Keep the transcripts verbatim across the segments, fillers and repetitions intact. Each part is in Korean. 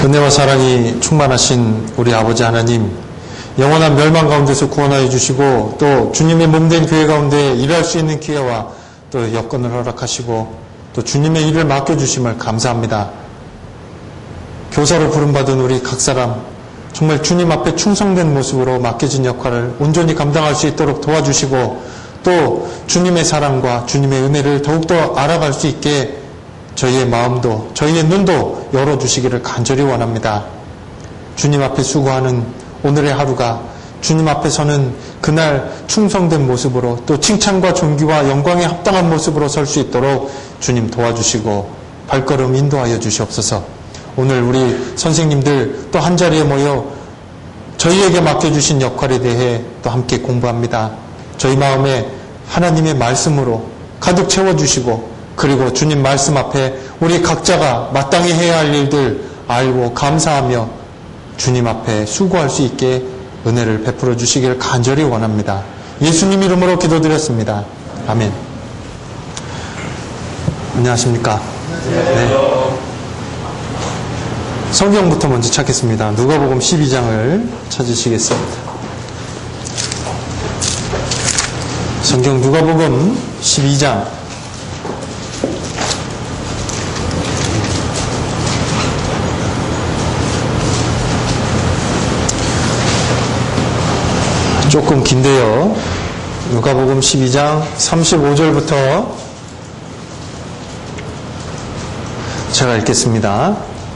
은혜와 사랑이 충만하신 우리 아버지 하나님, 영원한 멸망 가운데서 구원하여 주시고 또 주님의 몸된 교회 가운데 일할 수 있는 기회와 또 여건을 허락하시고 또 주님의 일을 맡겨주심을 감사합니다. 교사로 부름받은 우리 각 사람 정말 주님 앞에 충성된 모습으로 맡겨진 역할을 온전히 감당할 수 있도록 도와주시고 또 주님의 사랑과 주님의 은혜를 더욱더 알아갈 수 있게 저희의 마음도 저희의 눈도 열어주시기를 간절히 원합니다. 주님 앞에 수고하는 오늘의 하루가 주님 앞에서는 그날 충성된 모습으로 또 칭찬과 존귀와 영광에 합당한 모습으로 설 수 있도록 주님 도와주시고 발걸음 인도하여 주시옵소서. 오늘 우리 선생님들 또 한자리에 모여 저희에게 맡겨주신 역할에 대해 또 함께 공부합니다. 저희 마음에 하나님의 말씀으로 가득 채워주시고 그리고 주님 말씀 앞에 우리 각자가 마땅히 해야 할 일들 알고 감사하며 주님 앞에 수고할 수 있게 은혜를 베풀어 주시기를 간절히 원합니다. 예수님 이름으로 기도드렸습니다. 아멘. 안녕하십니까? 네. 성경부터 먼저 찾겠습니다. 누가복음 십이 장을 찾으시겠습니다. 성경 누가복음 십이 장 조금 긴데요. 누가복음 십이 장 삼십오 절부터 제가 읽겠습니다.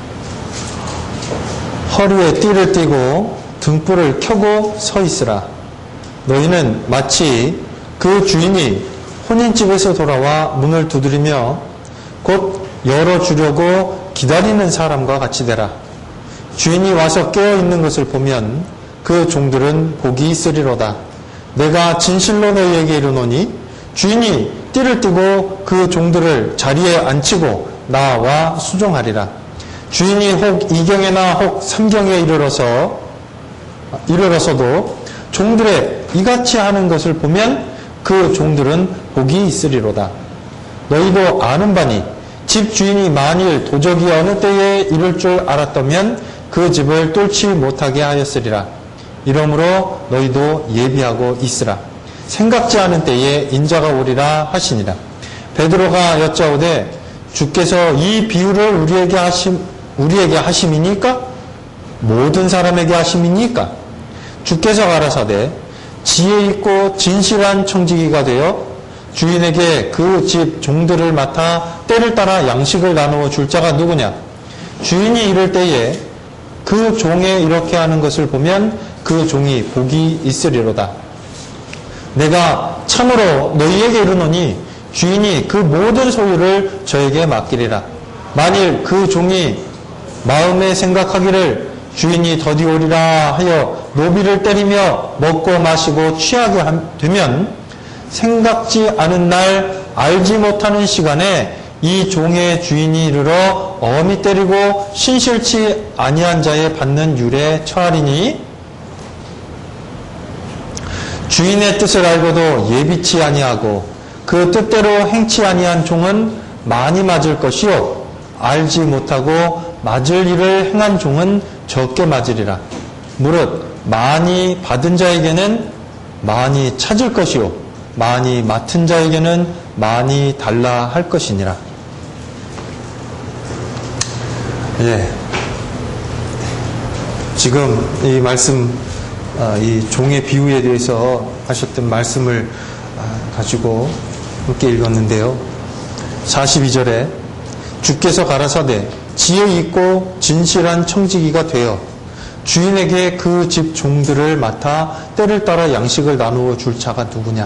허리에 띠를 띠고 등불을 켜고 서 있으라. 너희는 마치 그 주인이 혼인집에서 돌아와 문을 두드리며 곧 열어주려고 기다리는 사람과 같이 되라. 주인이 와서 깨어있는 것을 보면 그 종들은 복이 있으리로다. 내가 진실로 너희에게 이르노니 주인이 띠를 띠고 그 종들을 자리에 앉히고 나와 수종하리라. 주인이 혹 이경에나 혹 삼경에 이르러서 이르러서도 종들의 이같이 하는 것을 보면 그 종들은 복이 있으리로다. 너희도 아는 바니 집 주인이 만일 도적이 어느 때에 이를 줄 알았다면 그 집을 뚫지 못하게 하였으리라. 이러므로 너희도 예비하고 있으라. 생각지 않은 때에 인자가 오리라 하시니라. 베드로가 여짜오되 주께서 이 비유를 우리에게 하심 우리에게 하심이니까? 모든 사람에게 하심이니까? 주께서 가라사대 지혜 있고 진실한 청지기가 되어 주인에게 그 집 종들을 맡아 때를 따라 양식을 나누어 줄 자가 누구냐? 주인이 이를 때에 그 종에 이렇게 하는 것을 보면 그 종이 복이 있으리로다. 내가 참으로 너희에게 이르노니 주인이 그 모든 소유를 저에게 맡기리라. 만일 그 종이 마음에 생각하기를 주인이 더디 오리라 하여 노비를 때리며 먹고 마시고 취하게 되면 생각지 않은 날 알지 못하는 시간에 이 종의 주인이 이르러 엄히 때리고 신실치 아니한 자에 받는 율에 처하리니 주인의 뜻을 알고도 예비치 아니하고 그 뜻대로 행치 아니한 종은 많이 맞을 것이요 알지 못하고 맞을 일을 행한 종은 적게 맞으리라. 무릇 많이 받은 자에게는 많이 찾을 것이요 많이 맡은 자에게는 많이 달라 할 것이니라. 예. 지금 이 말씀, 이 종의 비유에 대해서 하셨던 말씀을 가지고 함께 읽었는데요. 사십이 절에 주께서 가라사대 지혜 있고 진실한 청지기가 되어 주인에게 그 집 종들을 맡아 때를 따라 양식을 나누어 줄 자가 누구냐?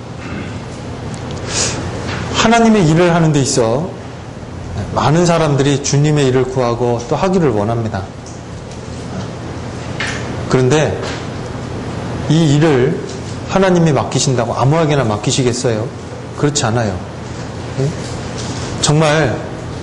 하나님의 일을 하는 데 있어 많은 사람들이 주님의 일을 구하고 또 하기를 원합니다. 그런데 이 일을 하나님이 맡기신다고 아무에게나 맡기시겠어요? 그렇지 않아요. 정말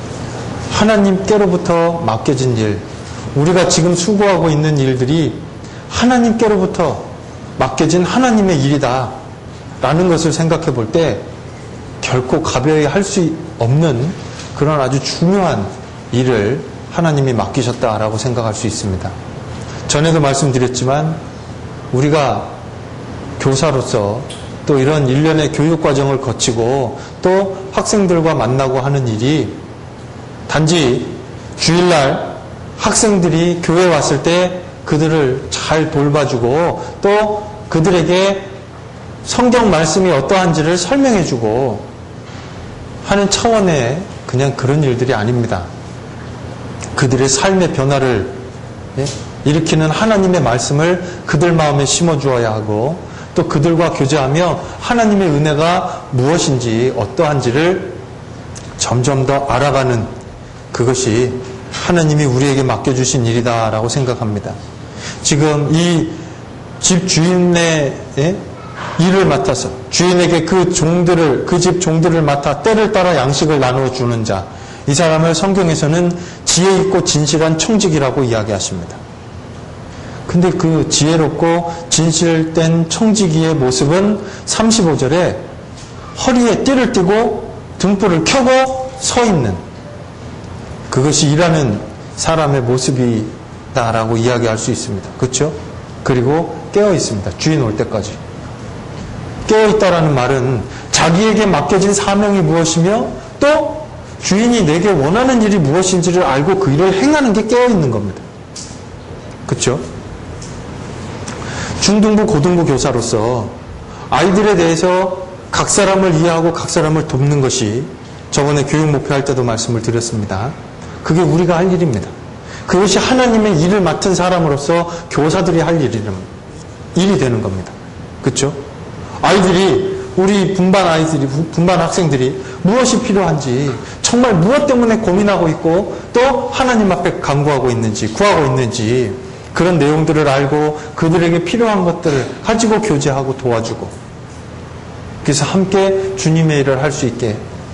하나님께로부터 맡겨진 일, 우리가 지금 수고하고 있는 일들이 하나님께로부터 맡겨진 하나님의 일이다 라는 것을 생각해 볼 때 결코 가벼이 할 수 없는 그런 아주 중요한 일을 하나님이 맡기셨다라고 생각할 수 있습니다. 전에도 말씀드렸지만 우리가 교사로서 또 이런 일련의 교육 과정을 거치고 또 학생들과 만나고 하는 일이 단지 주일날 학생들이 교회 왔을 때 그들을 잘 돌봐주고 또 그들에게 성경 말씀이 어떠한지를 설명해주고 하는 차원의 그냥 그런 일들이 아닙니다. 그들의 삶의 변화를 일으키는 하나님의 말씀을 그들 마음에 심어주어야 하고 또 그들과 교제하며 하나님의 은혜가 무엇인지 어떠한지를 점점 더 알아가는 그것이 하나님이 우리에게 맡겨주신 일이다라고 생각합니다. 지금 이 집 주인의 일을 맡아서 주인에게 그 종들을 그 집 종들을 맡아 때를 따라 양식을 나누어 주는 자, 이 사람을 성경에서는 지혜 있고 진실한 청직이라고 이야기하십니다. 근데 그 지혜롭고 진실된 청지기의 모습은 삼십오 절에 허리에 띠를 띠고 등불을 켜고 서 있는 그것이 일하는 사람의 모습이다라고 이야기할 수 있습니다. 그렇죠? 그리고 깨어 있습니다. 주인 올 때까지. 깨어 있다라는 말은 자기에게 맡겨진 사명이 무엇이며 또 주인이 내게 원하는 일이 무엇인지를 알고 그 일을 행하는 게 깨어 있는 겁니다. 그렇죠? 중등부, 고등부 교사로서 아이들에 대해서 각 사람을 이해하고 각 사람을 돕는 것이 저번에 교육 목표 할 때도 말씀을 드렸습니다. 그게 우리가 할 일입니다. 그것이 하나님의 일을 맡은 사람으로서 교사들이 할 일이, 일이 되는 겁니다. 그렇죠? 아이들이 우리 분반 아이들이 분반 학생들이 무엇이 필요한지 정말 무엇 때문에 고민하고 있고 또 하나님 앞에 간구하고 있는지 구하고 있는지 그런 내용들을 알고 그들에게 필요한 것들을 가지고 교제하고 도와주고 그래서 함께 주님의 일을 할 수 있게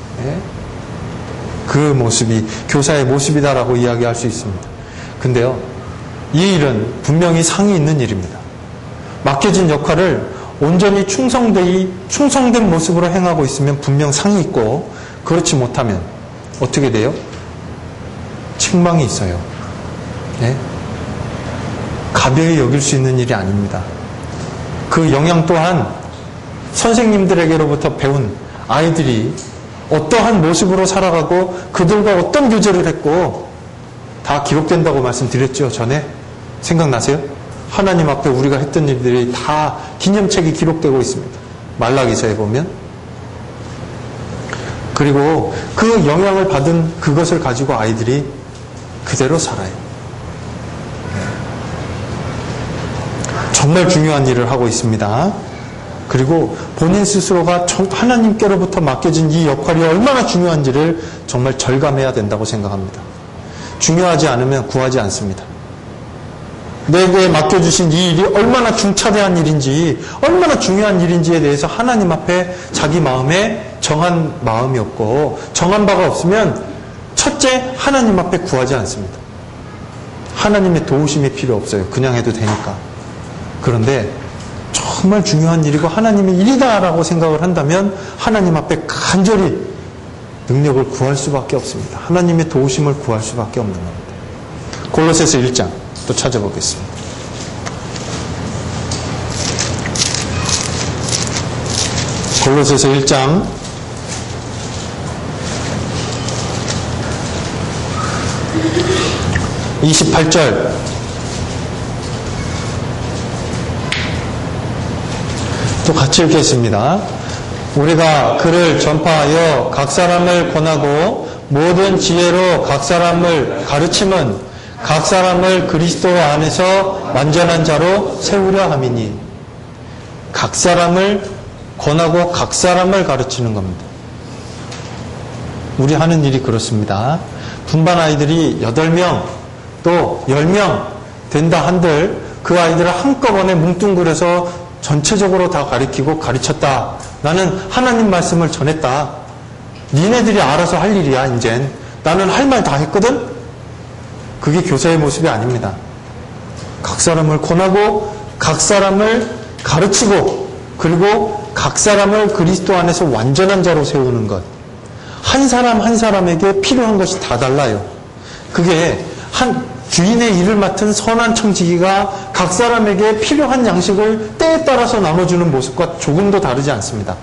그 모습이 교사의 모습이다라고 이야기할 수 있습니다. 근데요, 이 일은 분명히 상이 있는 일입니다. 맡겨진 역할을 온전히 충성되이 충성된 모습으로 행하고 있으면 분명 상이 있고 그렇지 못하면 어떻게 돼요? 책망이 있어요. 네? 가벼이 여길 수 있는 일이 아닙니다. 그 영향 또한 선생님들에게로부터 배운 아이들이 어떠한 모습으로 살아가고 그들과 어떤 교제를 했고 다 기록된다고 말씀드렸죠. 전에 생각나세요? 하나님 앞에 우리가 했던 일들이 다 기념책이 기록되고 있습니다. 말라기서에 보면. 그리고 그 영향을 받은 그것을 가지고 아이들이 그대로 살아요. 정말 중요한 일을 하고 있습니다. 그리고 본인 스스로가 하나님께로부터 맡겨진 이 역할이 얼마나 중요한지를 정말 절감해야 된다고 생각합니다. 중요하지 않으면 구하지 않습니다. 내게 맡겨주신 이 일이 얼마나 중차대한 일인지 얼마나 중요한 일인지에 대해서 하나님 앞에 자기 마음에 정한 마음이 없고 정한 바가 없으면 첫째 하나님 앞에 구하지 않습니다. 하나님의 도우심이 필요 없어요. 그냥 해도 되니까. 그런데 정말 중요한 일이고 하나님의 일이다라고 생각을 한다면 하나님 앞에 간절히 능력을 구할 수밖에 없습니다. 하나님의 도우심을 구할 수밖에 없는 겁니다. 골로새서 일 장 또 찾아보겠습니다. 골로새서 일 장 이십팔 절 또 같이 읽겠습니다. 우리가 그를 전파하여 각 사람을 권하고 모든 지혜로 각 사람을 가르침은 각 사람을 그리스도 안에서 완전한 자로 세우려 함이니 각 사람을 권하고 각 사람을 가르치는 겁니다. 우리 하는 일이 그렇습니다. 분반 아이들이 여덟 명 또 열 명 된다 한들 그 아이들을 한꺼번에 뭉뚱그려서 전체적으로 다 가르치고 가르쳤다. 나는 하나님 말씀을 전했다. 니네들이 알아서 할 일이야 이젠. 나는 할 말 다 했거든. 그게 교사의 모습이 아닙니다. 각 사람을 권하고 각 사람을 가르치고 그리고 각 사람을 그리스도 안에서 완전한 자로 세우는 것. 한 사람 한 사람에게 필요한 것이 다 달라요. 그게 한 주인의 일을 맡은 선한 청지기가 각 사람에게 필요한 양식을 때에 따라서 나눠주는 모습과 조금도 다르지 않습니다.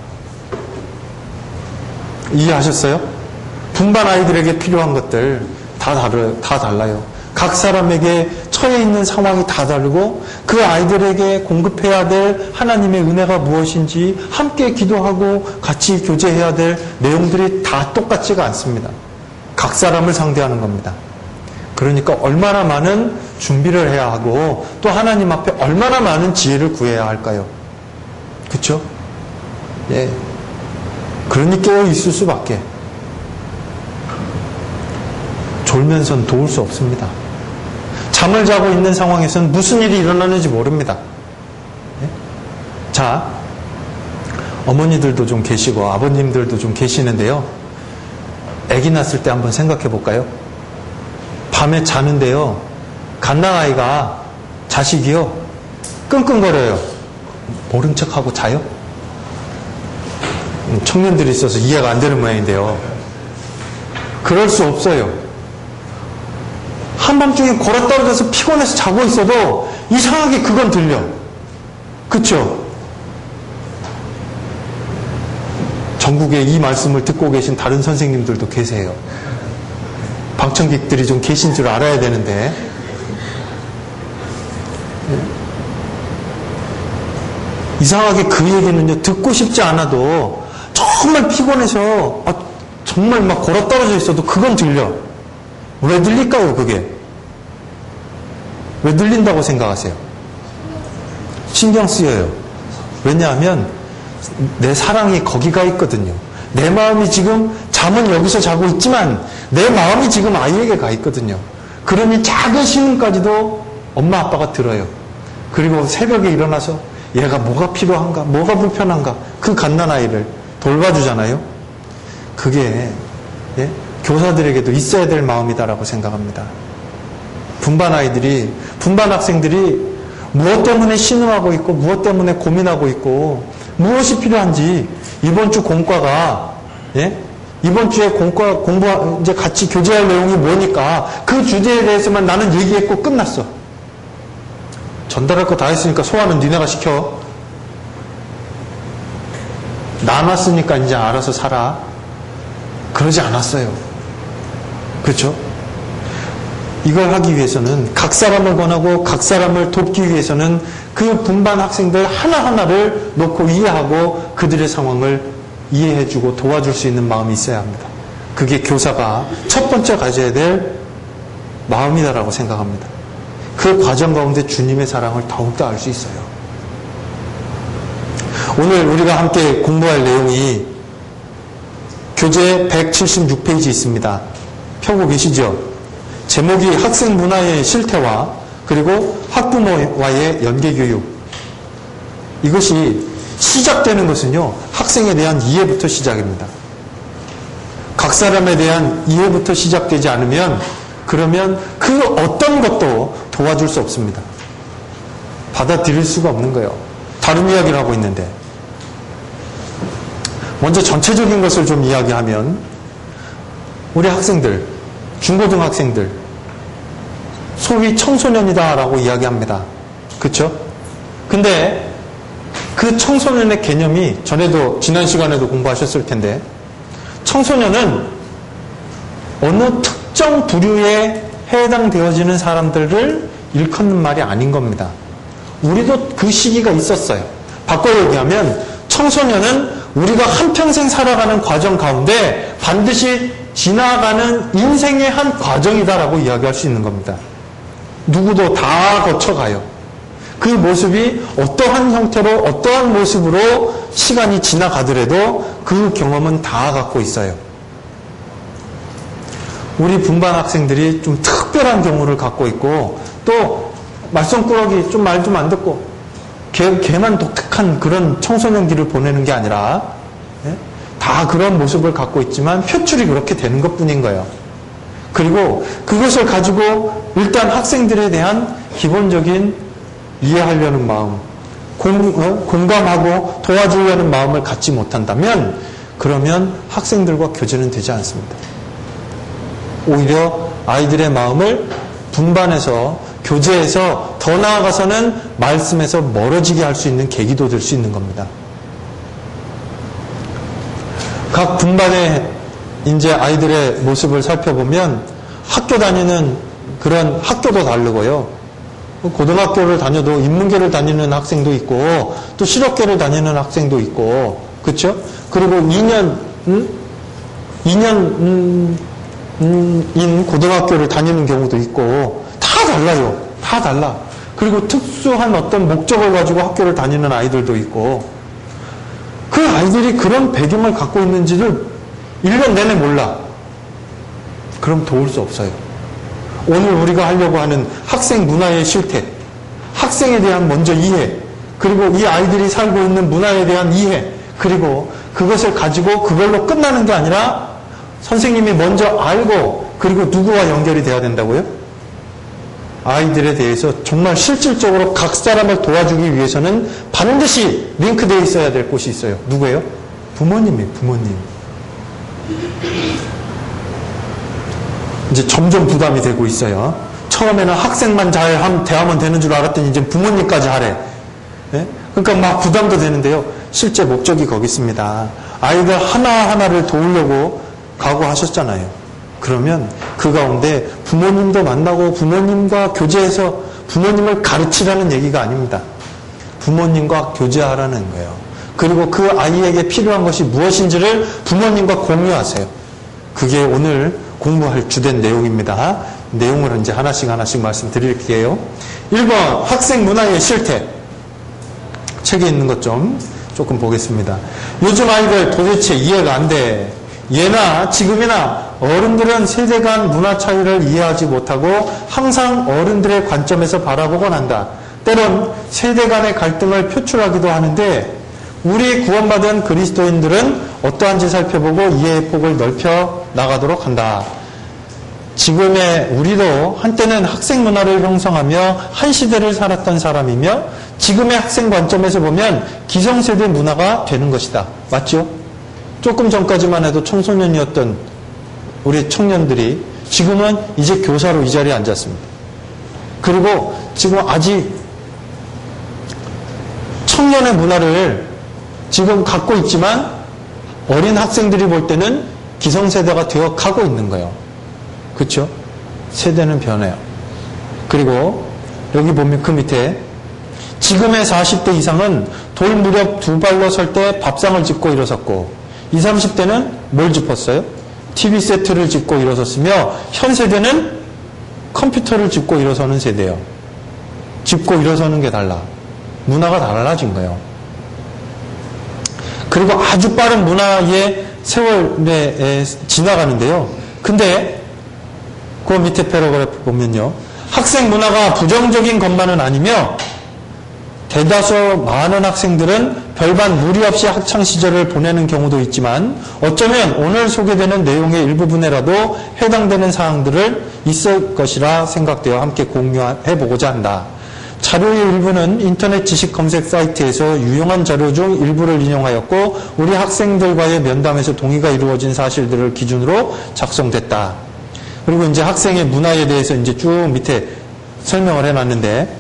이해하셨어요? 분반 아이들에게 필요한 것들 다 다르, 다 달라요. 각 사람에게 처해 있는 상황이 다 다르고 그 아이들에게 공급해야 될 하나님의 은혜가 무엇인지 함께 기도하고 같이 교제해야 될 내용들이 다 똑같지가 않습니다. 각 사람을 상대하는 겁니다. 그러니까 얼마나 많은 준비를 해야 하고 또 하나님 앞에 얼마나 많은 지혜를 구해야 할까요? 그렇죠? 예. 그러니 깨어 있을 수밖에. 졸면선 도울 수 없습니다. 잠을 자고 있는 상황에서는 무슨 일이 일어나는지 모릅니다. 예? 자, 어머니들도 좀 계시고 아버님들도 좀 계시는데요. 아기 낳았을 때 한번 생각해 볼까요? 밤에 자는데요. 갓난아이가 자식이요. 끙끙거려요. 모른 척하고 자요? 청년들이 있어서 이해가 안 되는 모양인데요. 그럴 수 없어요. 한밤중에 골아떨어져서 피곤해서 자고 있어도 이상하게 그건 들려. 그쵸? 전국에 이 말씀을 듣고 계신 다른 선생님들도 계세요. 방청객들이 좀 계신 줄 알아야 되는데. 이상하게 그 얘기는요, 듣고 싶지 않아도 정말 피곤해서 아, 정말 막 골아떨어져 있어도 그건 들려. 왜 들릴까요, 그게? 왜 들린다고 생각하세요? 신경 쓰여요. 왜냐하면 내 사랑이 거기가 있거든요. 내 마음이 지금 잠은 여기서 자고 있지만 내 마음이 지금 아이에게 가 있거든요. 그러니 작은 신음까지도 엄마 아빠가 들어요. 그리고 새벽에 일어나서 얘가 뭐가 필요한가, 뭐가 불편한가, 그 갓난아이를 돌봐주잖아요. 그게 예? 교사들에게도 있어야 될 마음이다라고 생각합니다. 분반 아이들이, 분반 학생들이 무엇 때문에 신음하고 있고 무엇 때문에 고민하고 있고 무엇이 필요한지 이번 주 공과가 예? 이번 주에 공과 공부 이제 같이 교제할 내용이 뭐니까 그 주제에 대해서만 나는 얘기했고 끝났어. 전달할 거 다 했으니까 소화는 니네가 시켜. 나눴으니까 이제 알아서 살아. 그러지 않았어요. 그렇죠? 이걸 하기 위해서는 각 사람을 권하고 각 사람을 돕기 위해서는 그 분반 학생들 하나하나를 놓고 이해하고 그들의 상황을 이해해주고 도와줄 수 있는 마음이 있어야 합니다. 그게 교사가 첫 번째 가져야 될 마음이다라고 생각합니다. 그 과정 가운데 주님의 사랑을 더욱더 알 수 있어요. 오늘 우리가 함께 공부할 내용이 교재 백칠십육 페이지 있습니다. 펴고 계시죠? 제목이 학생 문화의 실태와 그리고 학부모와의 연계교육. 이것이 시작되는 것은요, 학생에 대한 이해부터 시작입니다. 각 사람에 대한 이해부터 시작되지 않으면 그러면 그 어떤 것도 도와줄 수 없습니다. 받아들일 수가 없는 거예요. 다른 이야기를 하고 있는데. 먼저 전체적인 것을 좀 이야기하면 우리 학생들, 중고등학생들, 소위 청소년이다라고 이야기합니다. 그렇죠? 근데 그 청소년의 개념이 전에도 지난 시간에도 공부하셨을 텐데 청소년은 어느 특정 부류에 해당되어지는 사람들을 일컫는 말이 아닌 겁니다. 우리도 그 시기가 있었어요. 바꿔 얘기하면 청소년은 우리가 한평생 살아가는 과정 가운데 반드시 지나가는 인생의 한 과정이다라고 이야기할 수 있는 겁니다. 누구도 다 거쳐가요. 그 모습이 어떠한 형태로 어떠한 모습으로 시간이 지나가더라도 그 경험은 다 갖고 있어요. 우리 분반 학생들이 좀 특별한 경우를 갖고 있고 또 말썽꾸러기 좀 말 좀 안 듣고 걔, 걔만 독특한 그런 청소년기를 보내는 게 아니라 예? 다 그런 모습을 갖고 있지만 표출이 그렇게 되는 것뿐인 거예요. 그리고 그것을 가지고 일단 학생들에 대한 기본적인 이해하려는 마음, 공, 어? 공감하고 도와주려는 마음을 갖지 못한다면 그러면 학생들과 교제는 되지 않습니다. 오히려 아이들의 마음을 분반해서 교제해서 더 나아가서는 말씀에서 멀어지게 할 수 있는 계기도 될 수 있는 겁니다. 각 분반의 이제 아이들의 모습을 살펴보면 학교 다니는 그런 학교도 다르고요. 고등학교를 다녀도 인문계를 다니는 학생도 있고 또 실업계를 다니는 학생도 있고 그렇죠? 그리고 이 년 음? 이 년인 음, 고등학교를 다니는 경우도 있고 다 달라요. 다 달라. 그리고 특수한 어떤 목적을 가지고 학교를 다니는 아이들도 있고 그 아이들이 그런 배경을 갖고 있는지를 일 년 내내 몰라. 그럼 도울 수 없어요. 오늘 우리가 하려고 하는 학생 문화의 실태, 학생에 대한 먼저 이해, 그리고 이 아이들이 살고 있는 문화에 대한 이해, 그리고 그것을 가지고 그걸로 끝나는 게 아니라 선생님이 먼저 알고 그리고 누구와 연결이 돼야 된다고요? 아이들에 대해서 정말 실질적으로 각 사람을 도와주기 위해서는 반드시 링크되어 있어야 될 곳이 있어요. 누구예요? 부모님이에요. 부모님. 이제 점점 부담이 되고 있어요. 처음에는 학생만 잘 하면 대하면 되는 줄 알았더니 이제 부모님까지 하래. 네? 그러니까 막 부담도 되는데요. 실제 목적이 거기 있습니다. 아이들 하나하나를 도우려고 각오하셨잖아요. 그러면 그 가운데 부모님도 만나고 부모님과 교제해서 부모님을 가르치라는 얘기가 아닙니다. 부모님과 교제하라는 거예요. 그리고 그 아이에게 필요한 것이 무엇인지를 부모님과 공유하세요. 그게 오늘 공부할 주된 내용입니다. 내용을 이제 하나씩 하나씩 말씀드릴게요. 일 번 학생 문화의 실태. 책에 있는 것 좀 조금 보겠습니다. 요즘 아이들 도대체 이해가 안 돼. 예나 지금이나 어른들은 세대 간 문화 차이를 이해하지 못하고 항상 어른들의 관점에서 바라보곤 한다. 때론 세대 간의 갈등을 표출하기도 하는데 우리 구원받은 그리스도인들은 어떠한지 살펴보고 이해의 폭을 넓혀 나가도록 한다. 지금의 우리도 한때는 학생 문화를 형성하며 한 시대를 살았던 사람이며 지금의 학생 관점에서 보면 기성세대 문화가 되는 것이다. 맞죠? 조금 전까지만 해도 청소년이었던 우리 청년들이 지금은 이제 교사로 이 자리에 앉았습니다. 그리고 지금 아직 청년의 문화를 지금 갖고 있지만 어린 학생들이 볼 때는 기성세대가 되어 가고 있는 거예요. 그렇죠? 세대는 변해요. 그리고 여기 보면 그 밑에 지금의 사십 대 이상은 돌 무렵 두 발로 설 때 밥상을 짚고 일어섰고 이십, 삼십 대는 뭘 짚었어요? 티비 세트를 짚고 일어섰으며 현 세대는 컴퓨터를 짚고 일어서는 세대예요. 짚고 일어서는 게 달라. 문화가 달라진 거예요. 그리고 아주 빠른 문화의 세월에 지나가는데요. 근데 그 밑에 패러그래프 보면요. 학생 문화가 부정적인 것만은 아니며 대다수 많은 학생들은 별반 무리 없이 학창시절을 보내는 경우도 있지만 어쩌면 오늘 소개되는 내용의 일부분에라도 해당되는 사항들을 있을 것이라 생각되어 함께 공유해보고자 한다. 자료의 일부는 인터넷 지식 검색 사이트에서 유용한 자료 중 일부를 인용하였고 우리 학생들과의 면담에서 동의가 이루어진 사실들을 기준으로 작성됐다. 그리고 이제 학생의 문화에 대해서 이제 쭉 밑에 설명을 해놨는데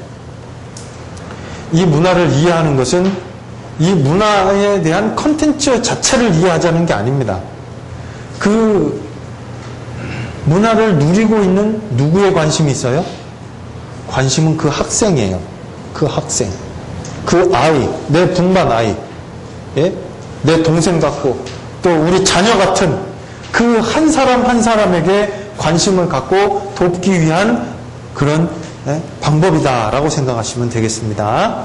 이 문화를 이해하는 것은 이 문화에 대한 컨텐츠 자체를 이해하자는 게 아닙니다. 그 문화를 누리고 있는 누구에 관심이 있어요? 관심은 그 학생이에요. 그 학생. 그 아이. 내 분반 아이. 예? 내 동생 같고 또 우리 자녀 같은 그 한 사람 한 사람에게 관심을 갖고 돕기 위한 그런 예? 방법이다라고 생각하시면 되겠습니다.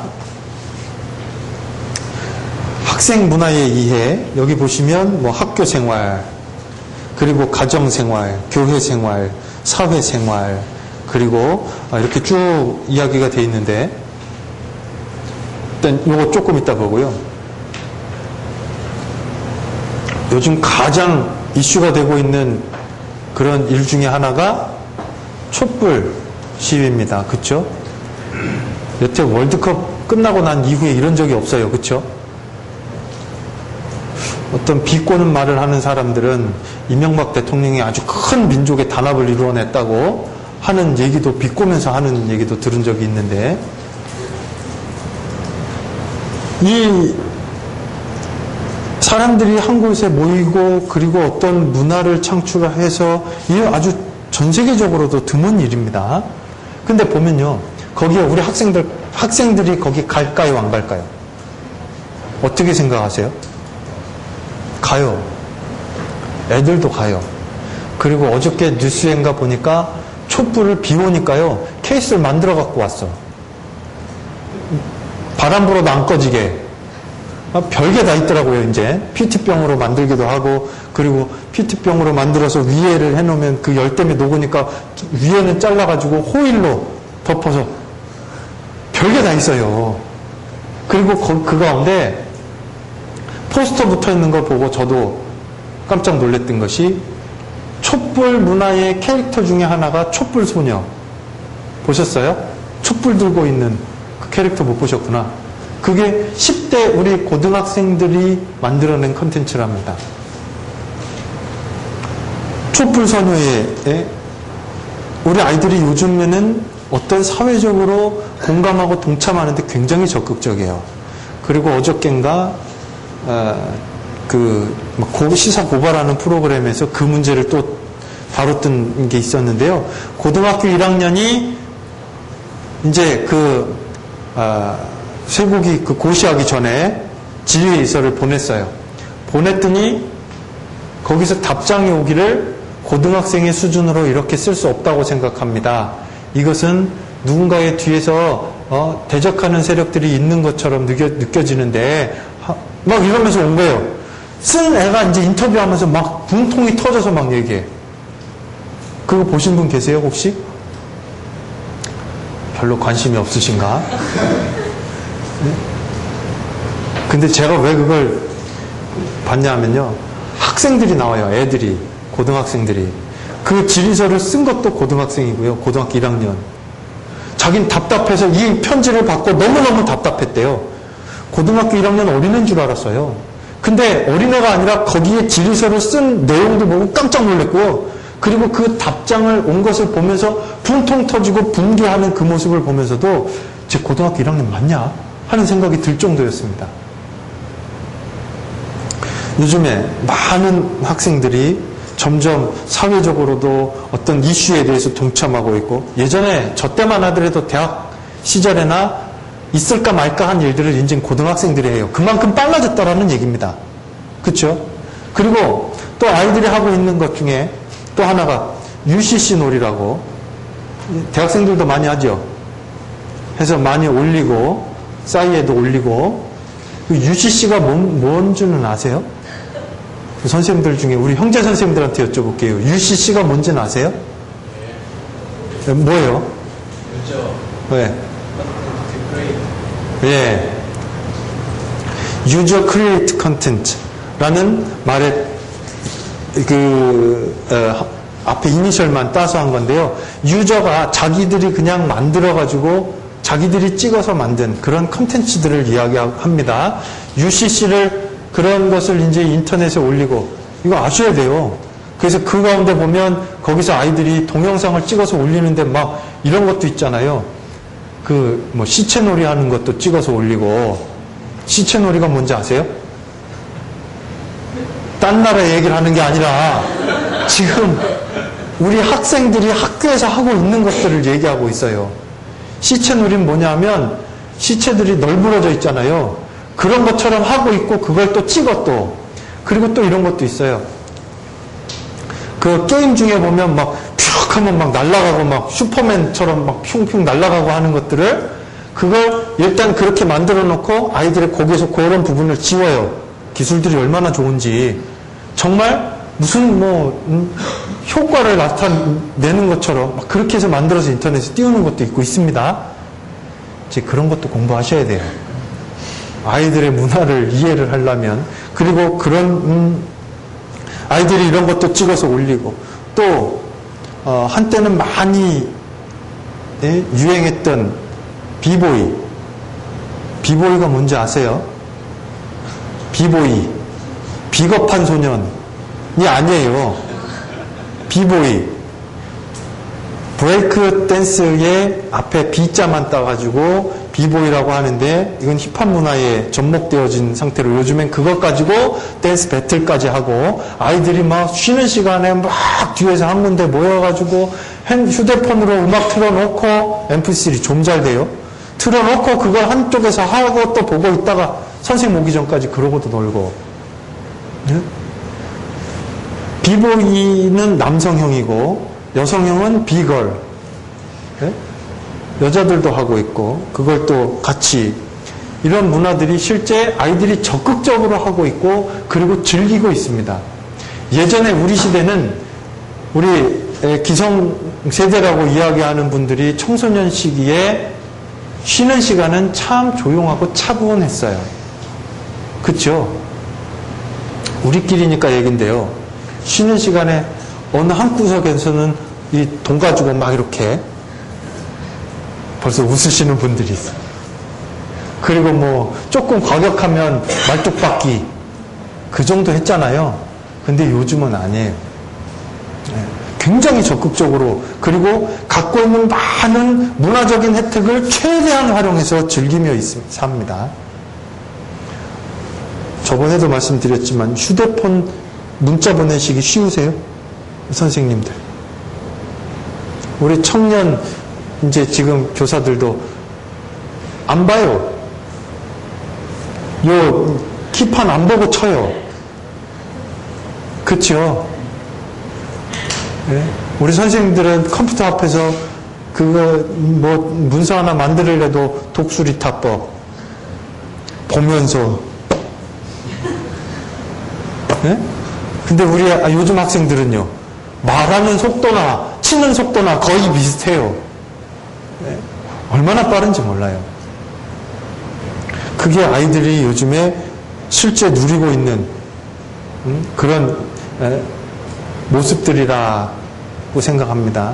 학생 문화의 이해. 여기 보시면 뭐 학교 생활, 그리고 가정 생활, 교회 생활, 사회 생활, 그리고 이렇게 쭉 이야기가 되어 있는데 일단 이거 조금 이따 보고요. 요즘 가장 이슈가 되고 있는 그런 일 중에 하나가 촛불 시위입니다. 그렇죠? 여태 월드컵 끝나고 난 이후에 이런 적이 없어요. 그렇죠? 어떤 비꼬는 말을 하는 사람들은 이명박 대통령이 아주 큰 민족의 단합을 이루어냈다고 하는 얘기도 비꼬면서 하는 얘기도 들은 적이 있는데, 이 사람들이 한 곳에 모이고 그리고 어떤 문화를 창출해서 이 아주 전 세계적으로도 드문 일입니다. 근데 보면요, 거기에 우리 학생들 학생들이 거기 갈까요, 안 갈까요? 어떻게 생각하세요? 가요. 애들도 가요. 그리고 어저께 뉴스엔가 보니까 촛불을 비 오니까요, 케이스를 만들어 갖고 왔어. 바람 불어도 안 꺼지게. 별게 다 있더라고요, 이제. 피티병으로 만들기도 하고, 그리고 피티병으로 만들어서 위에를 해놓으면 그 열 때문에 녹으니까 위에는 잘라가지고 호일로 덮어서. 별게 다 있어요. 그리고 그, 그 가운데 포스터 붙어 있는 걸 보고 저도 깜짝 놀랐던 것이, 촛불 문화의 캐릭터 중에 하나가 촛불 소녀. 보셨어요? 촛불 들고 있는 그 캐릭터 못 보셨구나. 그게 십 대 우리 고등학생들이 만들어낸 컨텐츠랍니다. 촛불 소녀에 우리 아이들이 요즘에는 어떤 사회적으로 공감하고 동참하는데 굉장히 적극적이에요. 그리고 어저께인가 어, 그 시사 고발하는 프로그램에서 그 문제를 또 다뤘던 게 있었는데요. 고등학교 일 학년이 이제 그 어, 쇠고기 그 고시하기 전에 지휘 일서를 보냈어요. 보냈더니 거기서 답장이 오기를, 고등학생의 수준으로 이렇게 쓸 수 없다고 생각합니다. 이것은 누군가의 뒤에서 어, 대적하는 세력들이 있는 것처럼 느껴, 느껴지는데 하, 막 이러면서 온 거예요. 쓴 애가 이제 인터뷰하면서 막 분통이 터져서 막 얘기해. 그거 보신 분 계세요, 혹시? 별로 관심이 없으신가? 네? 근데 제가 왜 그걸 봤냐 하면요, 학생들이 나와요. 애들이, 고등학생들이. 그 질의서를 쓴 것도 고등학생이고요. 고등학교 일 학년. 자긴 답답해서 이 편지를 받고 너무너무 답답했대요. 고등학교 일 학년 어린애인 줄 알았어요. 근데 어린애가 아니라 거기에 질의서를 쓴 내용도 보고 깜짝 놀랐고요. 그리고 그 답장을 온 것을 보면서 분통 터지고 분개하는 그 모습을 보면서도 제 고등학교 일 학년 맞냐? 하는 생각이 들 정도였습니다. 요즘에 많은 학생들이 점점 사회적으로도 어떤 이슈에 대해서 동참하고 있고, 예전에 저 때만 하더라도 대학 시절에나 있을까 말까 한 일들을 이제 고등학생들이 해요. 그만큼 빨라졌다라는 얘기입니다. 그렇죠? 그리고 또 아이들이 하고 있는 것 중에 또 하나가 유씨씨 놀이라고, 대학생들도 많이 하죠. 해서 많이 올리고 싸이에도 올리고. 유씨씨가 뭔, 뭔지는 아세요? 선생님들 중에 우리 형제 선생님들한테 여쭤볼게요. 유씨씨가 뭔지는 아세요? 네. 뭐예요? 유저. 네. 예. User Create Content라는 말에 그 어, 앞에 이니셜만 따서 한 건데요. 유저가 자기들이 그냥 만들어가지고 자기들이 찍어서 만든 그런 컨텐츠들을 이야기합니다. 유씨씨를 그런 것을 이제 인터넷에 올리고, 이거 아셔야 돼요. 그래서 그 가운데 보면 거기서 아이들이 동영상을 찍어서 올리는데 막 이런 것도 있잖아요. 그 뭐 시체놀이 하는 것도 찍어서 올리고. 시체놀이가 뭔지 아세요? 딴 나라 얘기를 하는 게 아니라 지금 우리 학생들이 학교에서 하고 있는 것들을 얘기하고 있어요. 시체놀이는 뭐냐면 시체들이 널브러져 있잖아요. 그런 것처럼 하고 있고 그걸 또 찍어 또. 그리고 또 이런 것도 있어요. 그 게임 중에 보면 막 퓨 하면 막 날아가고 막 슈퍼맨처럼 막 흉흉 날아가고 하는 것들을, 그걸 일단 그렇게 만들어 놓고 아이들의 거기에서 그런 부분을 지워요. 기술들이 얼마나 좋은지. 정말 무슨 뭐 음, 효과를 나타내는 것처럼 막 그렇게 해서 만들어서 인터넷에 띄우는 것도 있고 있습니다. 이제 그런 것도 공부하셔야 돼요. 아이들의 문화를 이해를 하려면. 그리고 그런 음, 아이들이 이런 것도 찍어서 올리고, 또 어, 한때는 많이 예, 유행했던 비보이. 비보이가 뭔지 아세요? 비보이. 비겁한 소년이 아니에요. 비보이. 브레이크 댄스의 앞에 B자만 따가지고 비보이라고 하는데 이건 힙합 문화에 접목되어진 상태로 요즘엔 그것 가지고 댄스 배틀까지 하고 아이들이 막 쉬는 시간에 막 뒤에서 한 군데 모여가지고 휴대폰으로 음악 틀어놓고 엠피쓰리 좀 잘 돼요. 틀어놓고 그걸 한쪽에서 하고 또 보고 있다가 선생님 오기 전까지 그러고도 놀고. 네? 비보이는 남성형이고 여성형은 비걸. 네? 여자들도 하고 있고 그걸 또 같이 이런 문화들이 실제 아이들이 적극적으로 하고 있고 그리고 즐기고 있습니다. 예전에 우리 시대는 우리 기성세대라고 이야기하는 분들이 청소년 시기에 쉬는 시간은 참 조용하고 차분했어요. 그렇죠? 우리끼리니까 얘긴데요. 쉬는 시간에 어느 한 구석에서는 이 돈 가지고 막 이렇게 벌써 웃으시는 분들이 있어요. 그리고 뭐 조금 과격하면 말뚝박기 그 정도 했잖아요. 근데 요즘은 아니에요. 굉장히 적극적으로 그리고 갖고 있는 많은 문화적인 혜택을 최대한 활용해서 즐기며 있습니다. 삽니다. 저번에도 말씀드렸지만 휴대폰 문자 보내시기 쉬우세요? 선생님들. 우리 청년 이제 지금 교사들도 안 봐요. 요 키판 안 보고 쳐요. 그렇죠? 네? 우리 선생님들은 컴퓨터 앞에서 그거 뭐 문서 하나 만들려도 독수리타법 보면서. 네? 근데 우리 요즘 학생들은요, 말하는 속도나 치는 속도나 거의 비슷해요. 네? 얼마나 빠른지 몰라요. 그게 아이들이 요즘에 실제 누리고 있는 음? 그런 에? 모습들이라고 생각합니다.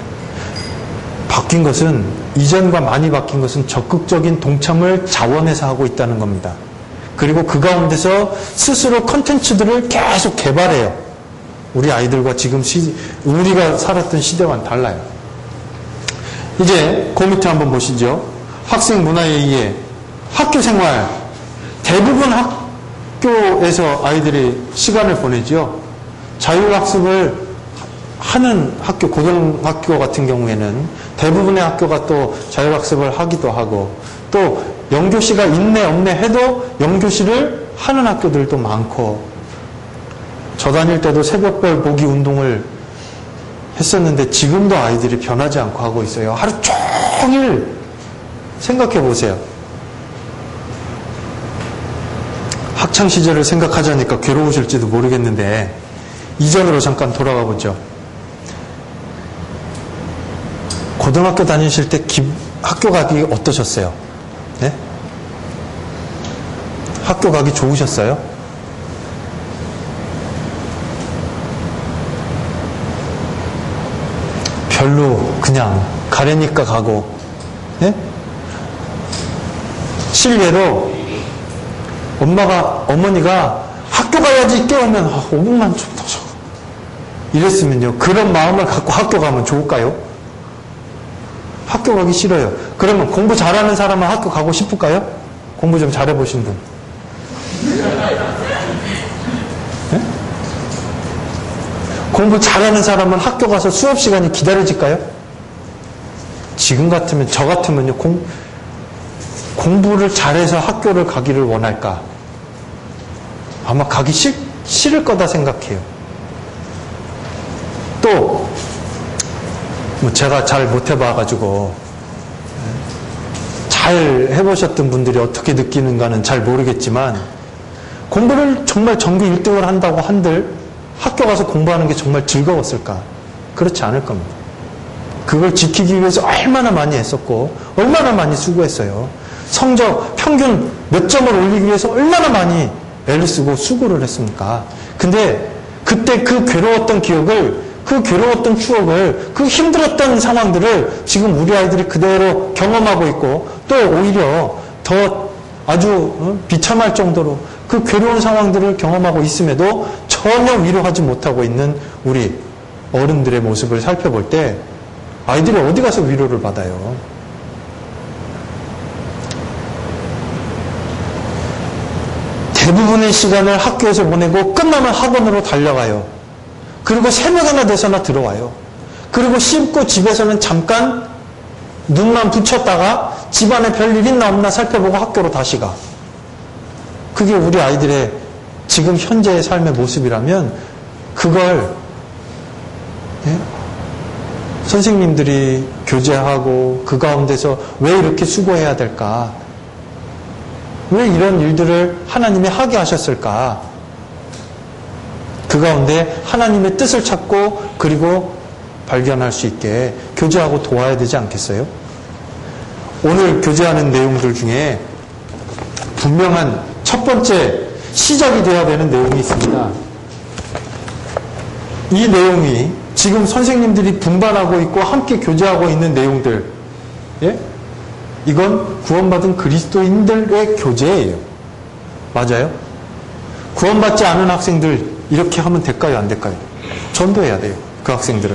바뀐 것은, 이전과 많이 바뀐 것은 적극적인 동참을 자원해서 하고 있다는 겁니다. 그리고 그 가운데서 스스로 컨텐츠들을 계속 개발해요. 우리 아이들과 지금 시, 우리가 살았던 시대와는 달라요. 이제 그 밑에 한번 보시죠. 학생 문화에 의해 학교 생활, 대부분 학교에서 아이들이 시간을 보내죠. 자율학습을 하는 학교, 고등학교 같은 경우에는 대부분의 학교가 또 자율학습을 하기도 하고, 또 영교시가 있네 없네 해도 영교시를 하는 학교들도 많고, 저 다닐 때도 새벽별 보기 운동을 했었는데 지금도 아이들이 변하지 않고 하고 있어요. 하루 종일 생각해 보세요. 학창시절을 생각하자니까 괴로우실지도 모르겠는데 이전으로 잠깐 돌아가 보죠. 고등학교 다니실 때 기, 학교 가기 어떠셨어요? 네? 학교 가기 좋으셨어요? 별로 그냥 가려니까 가고, 네? 실례로 엄마가, 어머니가 학교 가야지 깨우면 아, 오 분만 좀 더 줘. 이랬으면요. 그런 마음을 갖고 학교 가면 좋을까요? 학교 가기 싫어요. 그러면 공부 잘하는 사람은 학교 가고 싶을까요? 공부 좀 잘해보신 분. 네? 공부 잘하는 사람은 학교 가서 수업 시간이 기다려질까요? 지금 같으면, 저 같으면요, 공, 공부를 잘해서 학교를 가기를 원할까? 아마 가기 싫, 싫을 거다 생각해요. 또, 뭐 제가 잘 못 해봐가지고, 잘 해보셨던 분들이 어떻게 느끼는가는 잘 모르겠지만, 공부를 정말 전교 일 등을 한다고 한들 학교 가서 공부하는 게 정말 즐거웠을까? 그렇지 않을 겁니다. 그걸 지키기 위해서 얼마나 많이 했었고, 얼마나 많이 수고했어요. 성적, 평균 몇 점을 올리기 위해서 얼마나 많이 애를 쓰고 수고를 했습니까? 근데 그때 그 괴로웠던 기억을, 그 괴로웠던 추억을, 그 힘들었던 상황들을 지금 우리 아이들이 그대로 경험하고 있고, 또 오히려 더 아주 비참할 정도로 그 괴로운 상황들을 경험하고 있음에도 전혀 위로하지 못하고 있는 우리 어른들의 모습을 살펴볼 때 아이들이 어디 가서 위로를 받아요? 대부분의 시간을 학교에서 보내고 끝나면 학원으로 달려가요. 그리고 새벽이나 돼서나 들어와요. 그리고 씻고 집에서는 잠깐 눈만 붙였다가 집안에 별일 있나 없나 살펴보고 학교로 다시 가. 그게 우리 아이들의 지금 현재의 삶의 모습이라면 그걸 예? 선생님들이 교제하고 그 가운데서 왜 이렇게 수고해야 될까? 왜 이런 일들을 하나님이 하게 하셨을까? 그 가운데 하나님의 뜻을 찾고 그리고 발견할 수 있게 교제하고 도와야 되지 않겠어요? 오늘 교제하는 내용들 중에 분명한 첫 번째 시작이 되어야 되는 내용이 있습니다. 이 내용이 지금 선생님들이 분반하고 있고 함께 교제하고 있는 내용들, 예? 이건 구원받은 그리스도인들의 교제예요. 맞아요? 구원받지 않은 학생들 이렇게 하면 될까요? 안 될까요? 전도해야 돼요. 그 학생들은.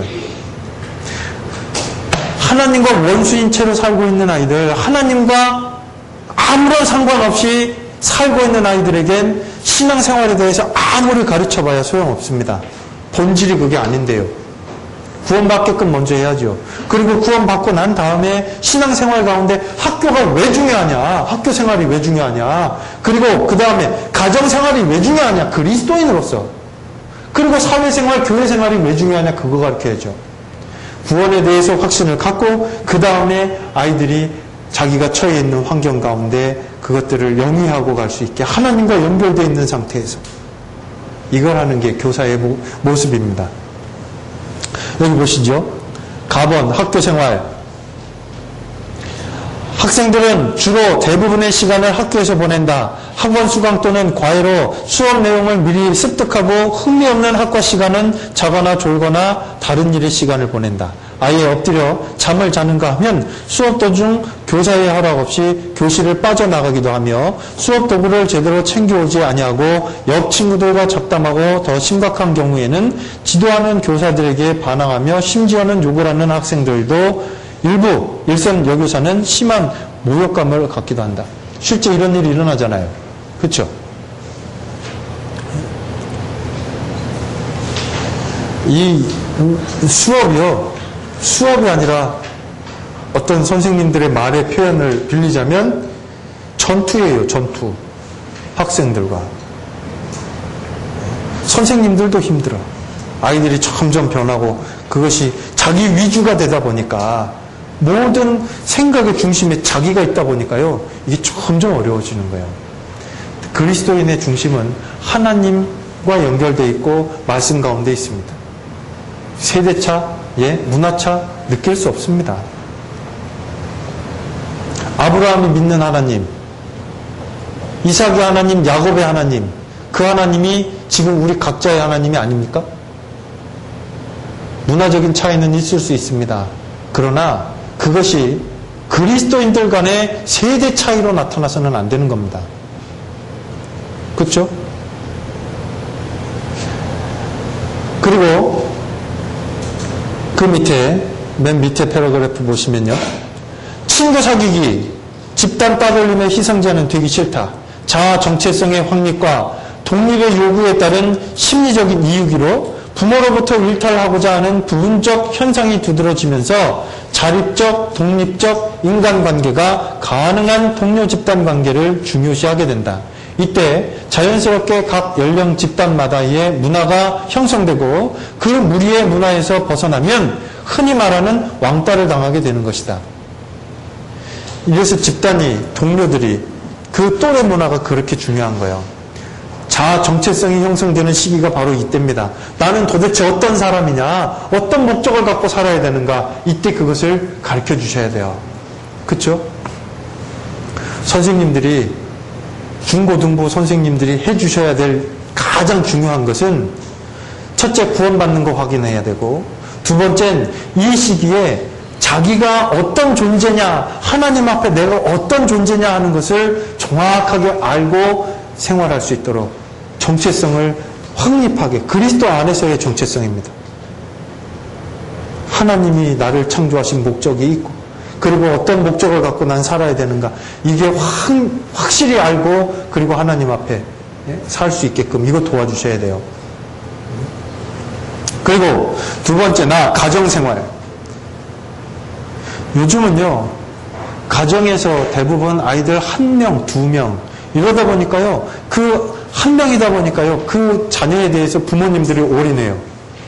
하나님과 원수인 채로 살고 있는 아이들, 하나님과 아무런 상관없이 살고 있는 아이들에겐 신앙생활에 대해서 아무리 가르쳐봐야 소용없습니다. 본질이 그게 아닌데요. 구원받게끔 먼저 해야죠. 그리고 구원받고 난 다음에 신앙생활 가운데 학교가 왜 중요하냐? 학교 생활이 왜 중요하냐? 그리고 그 다음에 가정생활이 왜 중요하냐? 그리스도인으로서. 그리고 사회생활, 교회생활이 왜 중요하냐? 그거 가르쳐야죠. 구원에 대해서 확신을 갖고 그 다음에 아이들이 자기가 처해 있는 환경 가운데 그것들을 영위하고 갈 수 있게 하나님과 연결되어 있는 상태에서 이걸 하는 게 교사의 모, 모습입니다. 여기 보시죠. 가번, 학교생활. 학생들은 주로 대부분의 시간을 학교에서 보낸다. 학원 수강 또는 과외로 수업 내용을 미리 습득하고 흥미없는 학과 시간은 자거나 졸거나 다른 일의 시간을 보낸다. 아예 엎드려 잠을 자는가 하면 수업 도중 교사의 허락 없이 교실을 빠져나가기도 하며 수업 도구를 제대로 챙겨오지 아니하고 옆 친구들과 잡담하고 더 심각한 경우에는 지도하는 교사들에게 반항하며 심지어는 욕을 하는 학생들도 일부 일선 여교사는 심한 모욕감을 갖기도 한다. 실제 이런 일이 일어나잖아요. 그렇죠? 이 수업이요. 수업이 아니라 어떤 선생님들의 말의 표현을 빌리자면 전투예요. 전투. 학생들과. 선생님들도 힘들어. 아이들이 점점 변하고 그것이 자기 위주가 되다 보니까 모든 생각의 중심에 자기가 있다 보니까요. 이게 점점 어려워지는 거예요. 그리스도인의 중심은 하나님과 연결되어 있고 말씀 가운데 있습니다. 세대차, 예, 문화차 느낄 수 없습니다. 아브라함이 믿는 하나님, 이삭의 하나님, 야곱의 하나님, 그 하나님이 지금 우리 각자의 하나님이 아닙니까? 문화적인 차이는 있을 수 있습니다. 그러나 그것이 그리스도인들 간의 세대 차이로 나타나서는 안 되는 겁니다. 그렇죠? 그리고 그 밑에 맨 밑에 패러그래프 보시면요. 친구 사귀기, 집단 따돌림의 희생자는 되기 싫다. 자아 정체성의 확립과 독립의 요구에 따른 심리적인 이유기로 부모로부터 일탈하고자 하는 부분적 현상이 두드러지면서 자립적, 독립적 인간관계가 가능한 동료 집단 관계를 중요시하게 된다. 이때 자연스럽게 각 연령 집단마다의 문화가 형성되고 그 무리의 문화에서 벗어나면 흔히 말하는 왕따를 당하게 되는 것이다. 이래서 집단이, 동료들이 그 또래 문화가 그렇게 중요한 거예요. 자아 정체성이 형성되는 시기가 바로 이때입니다. 나는 도대체 어떤 사람이냐, 어떤 목적을 갖고 살아야 되는가, 이때 그것을 가르쳐 주셔야 돼요. 그렇죠? 선생님들이, 중고등부 선생님들이 해주셔야 될 가장 중요한 것은 첫째, 구원받는 거 확인해야 되고, 두 번째는 이 시기에 자기가 어떤 존재냐, 하나님 앞에 내가 어떤 존재냐 하는 것을 정확하게 알고 생활할 수 있도록 정체성을 확립하게, 그리스도 안에서의 정체성입니다. 하나님이 나를 창조하신 목적이 있고, 그리고 어떤 목적을 갖고 난 살아야 되는가, 이게 확, 확실히 알고 그리고 하나님 앞에 살 수 있게끔 이거 도와주셔야 돼요. 그리고 두 번째, 나 가정생활. 요즘은요, 가정에서 대부분 아이들 한 명, 두 명 이러다 보니까요, 그 한 명이다 보니까요, 그 자녀에 대해서 부모님들이 올인해요.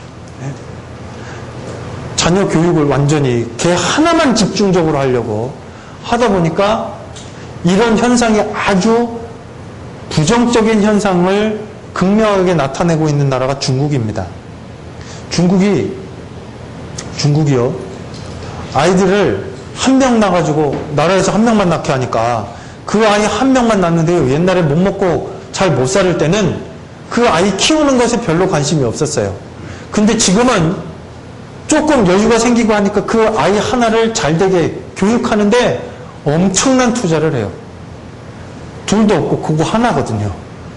자녀 교육을 완전히 걔 하나만 집중적으로 하려고 하다 보니까 이런 현상이 아주 부정적인 현상을 극명하게 나타내고 있는 나라가 중국입니다. 중국이, 중국이요. 아이들을 한 명 낳아가지고 나라에서 한 명만 낳게 하니까 그 아이 한 명만 낳는데요. 옛날에 못 먹고 잘 못 살을 때는 그 아이 키우는 것에 별로 관심이 없었어요. 근데 지금은 조금 여유가 생기고 하니까 그 아이 하나를 잘 되게 교육하는데 엄청난 투자를 해요. 둘도 없고 그거 하나거든요.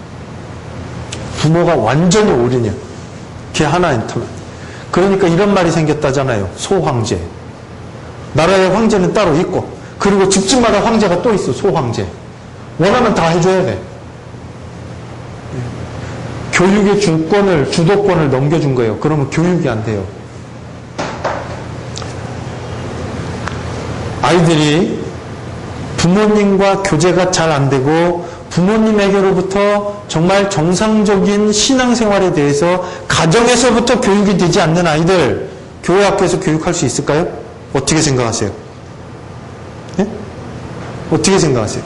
부모가 완전히 올인이에요. 걔 하나한테만. 그러니까 이런 말이 생겼다잖아요. 소황제. 나라의 황제는 따로 있고, 그리고 집집마다 황제가 또 있어. 소황제. 원하면 다 해줘야 돼. 교육의 주권을, 주도권을 넘겨준 거예요. 그러면 교육이 안 돼요. 아이들이 부모님과 교제가 잘 안 되고 부모님에게로부터 정말 정상적인 신앙생활에 대해서 가정에서부터 교육이 되지 않는 아이들, 교회 학교에서 교육할 수 있을까요? 어떻게 생각하세요? 예? 어떻게 생각하세요?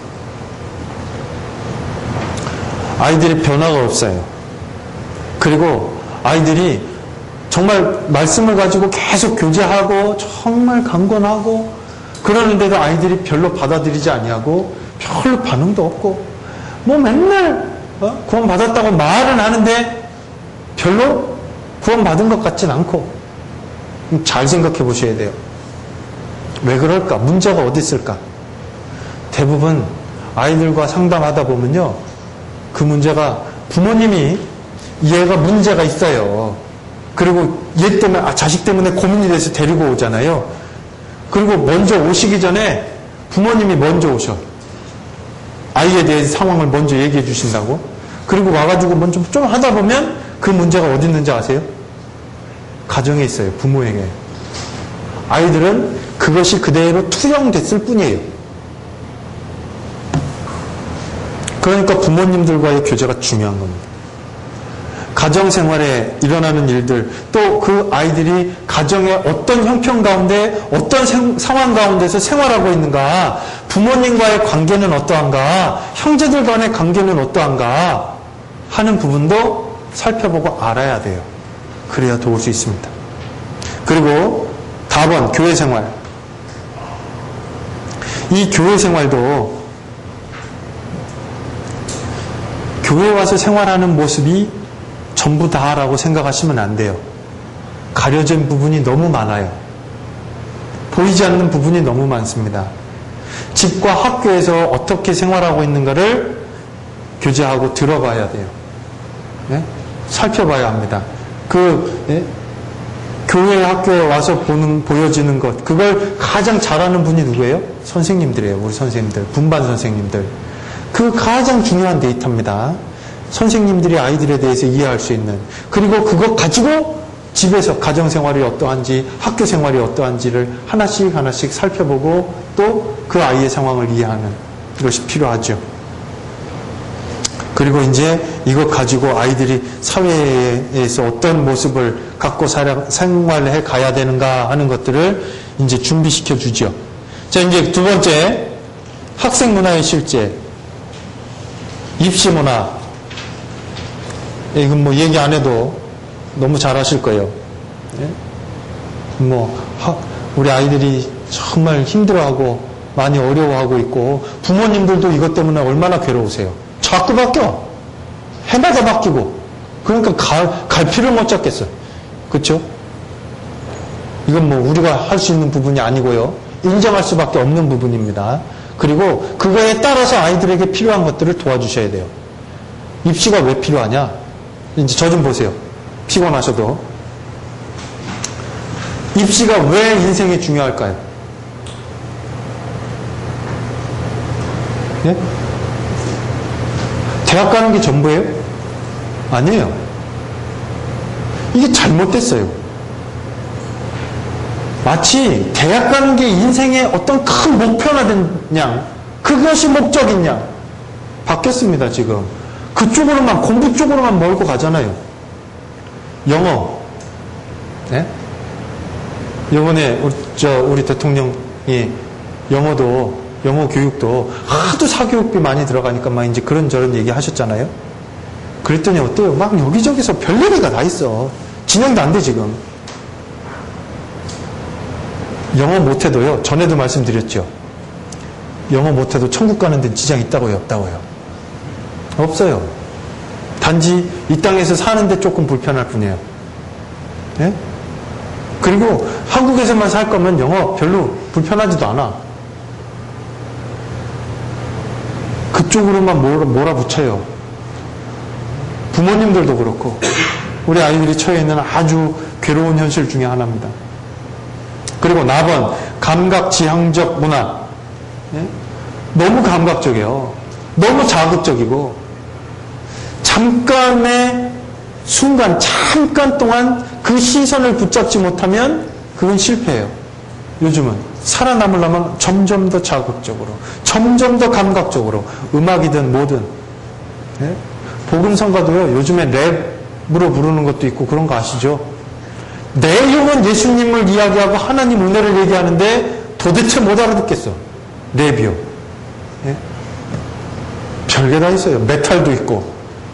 아이들이 변화가 없어요. 그리고 아이들이 정말 말씀을 가지고 계속 교제하고 정말 강권하고 그러는데도 아이들이 별로 받아들이지 아니하고 별로 반응도 없고 뭐 맨날 어? 구원 받았다고 말은 하는데 별로 구원 받은 것 같진 않고. 잘 생각해 보셔야 돼요. 왜 그럴까? 문제가 어디 있을까? 대부분 아이들과 상담하다 보면요, 그 문제가 부모님이 얘가 문제가 있어요. 그리고 얘 때문에, 아, 자식 때문에 고민이 돼서 데리고 오잖아요. 그리고 먼저 오시기 전에 부모님이 먼저 오셔. 아이에 대해서 상황을 먼저 얘기해 주신다고. 그리고 와가지고 먼저 좀 하다 보면 그 문제가 어디 있는지 아세요? 가정에 있어요. 부모에게. 아이들은 그것이 그대로 투영됐을 뿐이에요. 그러니까 부모님들과의 교제가 중요한 겁니다. 가정생활에 일어나는 일들, 또 그 아이들이 가정의 어떤 형편 가운데, 어떤 생, 상황 가운데서 생활하고 있는가, 부모님과의 관계는 어떠한가, 형제들 간의 관계는 어떠한가 하는 부분도 살펴보고 알아야 돼요. 그래야 도울 수 있습니다. 그리고 다번, 교회생활. 이 교회생활도 교회 와서 생활하는 모습이 전부 다라고 생각하시면 안 돼요. 가려진 부분이 너무 많아요. 보이지 않는 부분이 너무 많습니다. 집과 학교에서 어떻게 생활하고 있는가를 교제하고 들어봐야 돼요. 네? 살펴봐야 합니다. 그 네? 교회 학교에 와서 보는, 보여지는 것, 그걸 가장 잘하는 분이 누구예요? 선생님들이에요. 우리 선생님들, 분반 선생님들. 그 가장 중요한 데이터입니다. 선생님들이 아이들에 대해서 이해할 수 있는, 그리고 그것 가지고 집에서 가정생활이 어떠한지, 학교생활이 어떠한지를 하나씩 하나씩 살펴보고 또 그 아이의 상황을 이해하는 것이 필요하죠. 그리고 이제 이것 가지고 아이들이 사회에서 어떤 모습을 갖고 생활을 해 가야 되는가 하는 것들을 이제 준비시켜 주죠. 자, 이제 두 번째, 학생 문화의 실제. 입시 문화. 이건 뭐 얘기 안 해도 너무 잘 하실 거예요. 예? 뭐, 하, 우리 아이들이 정말 힘들어하고 많이 어려워하고 있고, 부모님들도 이것 때문에 얼마나 괴로우세요. 자꾸 바뀌어. 해마다 바뀌고. 그러니까 갈, 갈 필요를 못 잡겠어요. 그렇죠? 이건 뭐 우리가 할 수 있는 부분이 아니고요. 인정할 수밖에 없는 부분입니다. 그리고 그거에 따라서 아이들에게 필요한 것들을 도와주셔야 돼요. 입시가 왜 필요하냐? 이제 저 좀 보세요. 피곤하셔도. 입시가 왜 인생에 중요할까요? 예? 대학 가는 게 전부예요? 아니에요. 이게 잘못됐어요. 마치 대학 가는 게 인생의 어떤 큰 목표나 됐냐, 그것이 목적이냐, 바뀌었습니다, 지금. 그쪽으로만, 공부 쪽으로만 몰고 가잖아요. 영어. 네? 이번에 우리, 저, 우리 대통령이 영어도, 영어 교육도 하도 사교육비 많이 들어가니까 막 이제 그런저런 얘기 하셨잖아요. 그랬더니 어때요? 막 여기저기서 별얘기가 다 있어. 진행도 안 돼, 지금. 영어 못해도요, 전에도 말씀드렸죠. 영어 못해도 천국 가는 데는 지장 있다고요, 없다고요? 없어요. 단지 이 땅에서 사는데 조금 불편할 뿐이에요. 예? 그리고 한국에서만 살 거면 영어 별로 불편하지도 않아. 그쪽으로만 몰아, 몰아붙여요. 부모님들도 그렇고 우리 아이들이 처해 있는 아주 괴로운 현실 중에 하나입니다. 그리고 사 번 감각지향적 문화. 예? 너무 감각적이에요. 너무 자극적이고 잠깐의 순간, 잠깐 동안 그 시선을 붙잡지 못하면 그건 실패예요. 요즘은 살아남으려면 점점 더 자극적으로, 점점 더 감각적으로, 음악이든 뭐든. 예? 복음성가도요, 요즘에 랩으로 부르는 것도 있고 그런 거 아시죠? 내용은 예수님을 이야기하고 하나님 은혜를 얘기하는데 도대체 못 알아듣겠어. 랩이요. 예? 별게 다 있어요. 메탈도 있고.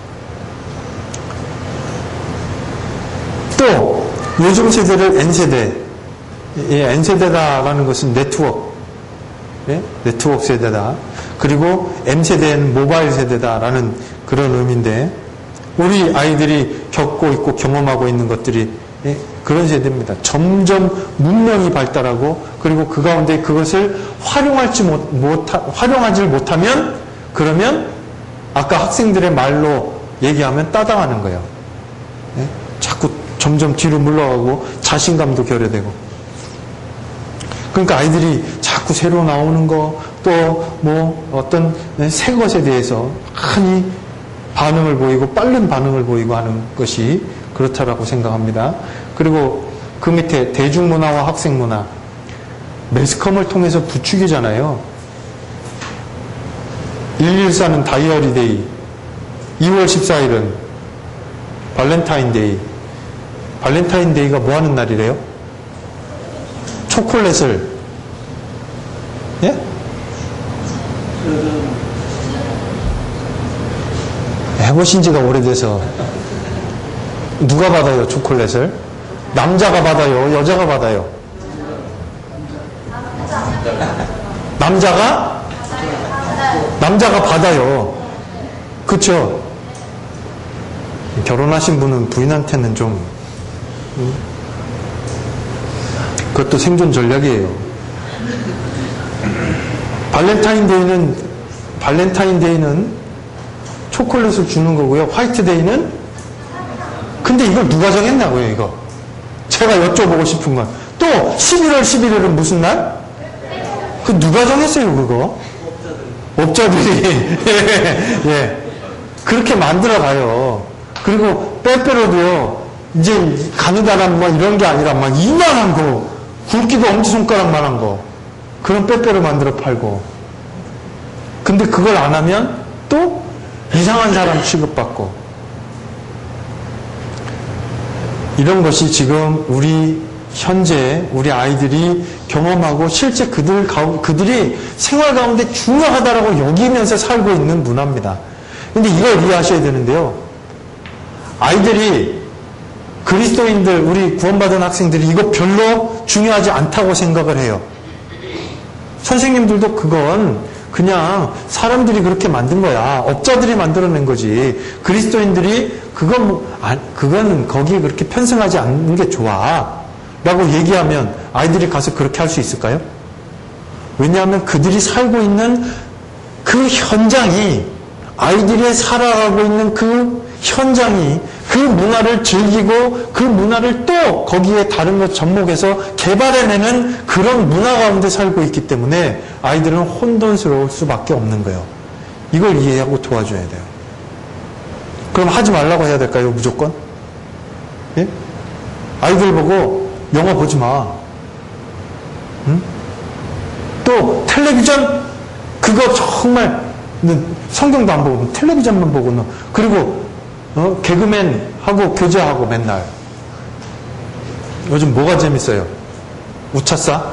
또 요즘 세대를 N세대, 예, N세대다라는 것은 네트워크, 예? 네트워크 세대다. 그리고 M세대는 모바일 세대다라는 그런 의미인데 우리 아이들이 겪고 있고 경험하고 있는 것들이 예? 그런 세대입니다. 점점 문명이 발달하고 그리고 그 가운데 그것을 활용할지 못, 못 활용하지 못하면 그러면 아까 학생들의 말로 얘기하면 따당하는 거예요. 예? 자꾸 점점 뒤로 물러가고 자신감도 결여되고. 그러니까 아이들이 자꾸 새로 나오는 거, 또 뭐 어떤 새 것에 대해서 많이 반응을 보이고 빠른 반응을 보이고 하는 것이 그렇다라고 생각합니다. 그리고 그 밑에 대중문화와 학생문화, 매스컴을 통해서 부추기잖아요. 일일사는 다이어리데이, 이월 십사일은 발렌타인데이. 발렌타인데이가 뭐 하는 날이래요? 초콜릿을, 예? 해보신 지가 오래돼서. 누가 받아요, 초콜릿을? 남자가 받아요, 여자가 받아요? 남자가? 남자가 받아요. 그쵸? 결혼하신 분은 부인한테는 좀, 그것도 생존 전략이에요. 발렌타인데이는, 발렌타인데이는 초콜릿을 주는 거고요. 화이트데이는? 근데 이걸 누가 정했냐고요, 이거. 제가 여쭤보고 싶은 건. 또, 십일월 십일일은 무슨 날? 그 누가 정했어요, 그거? 업자들이. 예. 그렇게 만들어 가요. 그리고 빼빼로도요, 이제 가느다란 뭐 이런 게 아니라 막 이만한 거, 굵기도 엄지손가락만한 거, 그런 빼빼로 만들어 팔고. 근데 그걸 안 하면 또 이상한 사람 취급받고. 이런 것이 지금 우리 현재 우리 아이들이 경험하고 실제 그들 가운, 그들이 생활 가운데 중요하다라고 여기면서 살고 있는 문화입니다. 근데 이걸 이해하셔야 되는데요. 아이들이 그리스도인들, 우리 구원받은 학생들이 이거 별로 중요하지 않다고 생각을 해요. 선생님들도 그건 그냥 사람들이 그렇게 만든 거야. 업자들이 만들어낸 거지. 그리스도인들이 그건, 아, 그건 거기에 그렇게 편승하지 않는 게 좋아. 라고 얘기하면 아이들이 가서 그렇게 할 수 있을까요? 왜냐하면 그들이 살고 있는 그 현장이 아이들이 살아가고 있는 그 현장이 그 문화를 즐기고 그 문화를 또 거기에 다른 것 접목해서 개발해내는 그런 문화 가운데 살고 있기 때문에 아이들은 혼돈스러울 수밖에 없는 거예요. 이걸 이해하고 도와줘야 돼요. 그럼 하지 말라고 해야 될까요? 무조건? 예? 아이들 보고 영화 보지 마. 응? 또 텔레비전 그거 정말 성경도 안 보고 텔레비전만 보고는 그리고 어? 개그맨하고 교제하고 맨날 요즘 뭐가 재밌어요? 우차싸?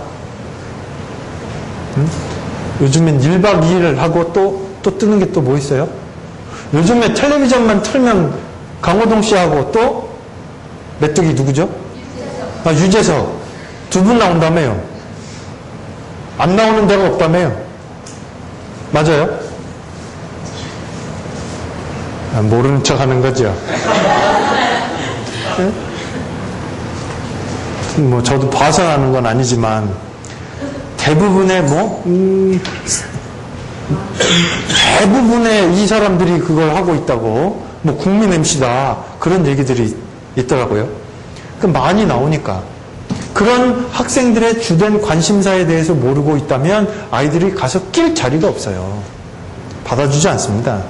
응? 요즘엔 일 박 이 일을 하고 또, 또 뜨는 게 또 뭐 있어요? 요즘에 텔레비전만 틀면 강호동 씨하고 또 메뚜기 누구죠? 아, 유재석 두 분 나온다며요. 안 나오는 데가 없다며요. 맞아요? 아, 모르는 척 하는 거죠. 네? 뭐 저도 봐서 하는 건 아니지만 대부분의 뭐 음, 대부분의 이 사람들이 그걸 하고 있다고 뭐 국민 엠씨다 그런 얘기들이 있더라고요. 그 많이 나오니까 그런 학생들의 주된 관심사에 대해서 모르고 있다면 아이들이 가서 낄 자리가 없어요. 받아주지 않습니다.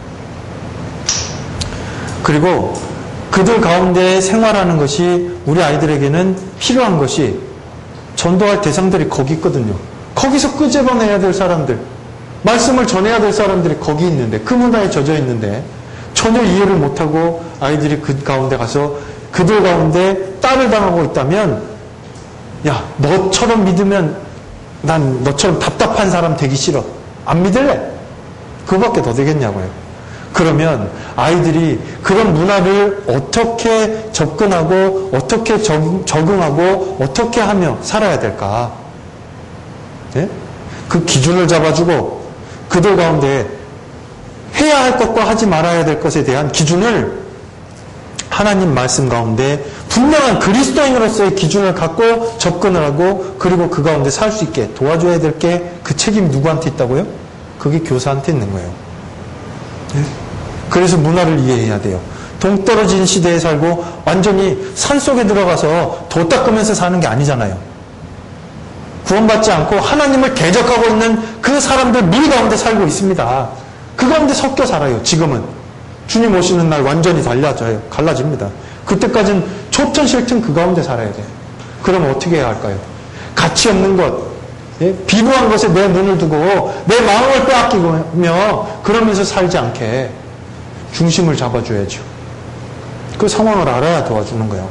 그리고 그들 가운데 생활하는 것이 우리 아이들에게는 필요한 것이 전도할 대상들이 거기 있거든요. 거기서 끄집어내야 될 사람들, 말씀을 전해야 될 사람들이 거기 있는데 그 문화에 젖어 있는데 전혀 이해를 못하고 아이들이 그 가운데 가서 그들 가운데 딸을 당하고 있다면 야, 너처럼 믿으면 난 너처럼 답답한 사람 되기 싫어. 안 믿을래? 그거밖에 더 되겠냐고요. 그러면 아이들이 그런 문화를 어떻게 접근하고 어떻게 적응하고 어떻게 하며 살아야 될까? 네? 그 기준을 잡아주고 그들 가운데 해야 할 것과 하지 말아야 될 것에 대한 기준을 하나님 말씀 가운데 분명한 그리스도인으로서의 기준을 갖고 접근을 하고 그리고 그 가운데 살 수 있게 도와줘야 될 게 그 책임이 누구한테 있다고요? 그게 교사한테 있는 거예요. 네? 그래서 문화를 이해해야 돼요. 동떨어진 시대에 살고 완전히 산속에 들어가서 도 닦으면서 사는 게 아니잖아요. 구원받지 않고 하나님을 대적하고 있는 그 사람들 무리 가운데 살고 있습니다. 그 가운데 섞여 살아요. 지금은. 주님 오시는 날 완전히 달라져요. 갈라집니다. 그때까지는 좋든 싫든 그 가운데 살아야 돼요. 그럼 어떻게 해야 할까요? 가치 없는 것, 예? 비부한 것에 내 눈을 두고 내 마음을 빼앗기며 그러면서 살지 않게 중심을 잡아줘야죠. 그 상황을 알아야 도와주는 거예요.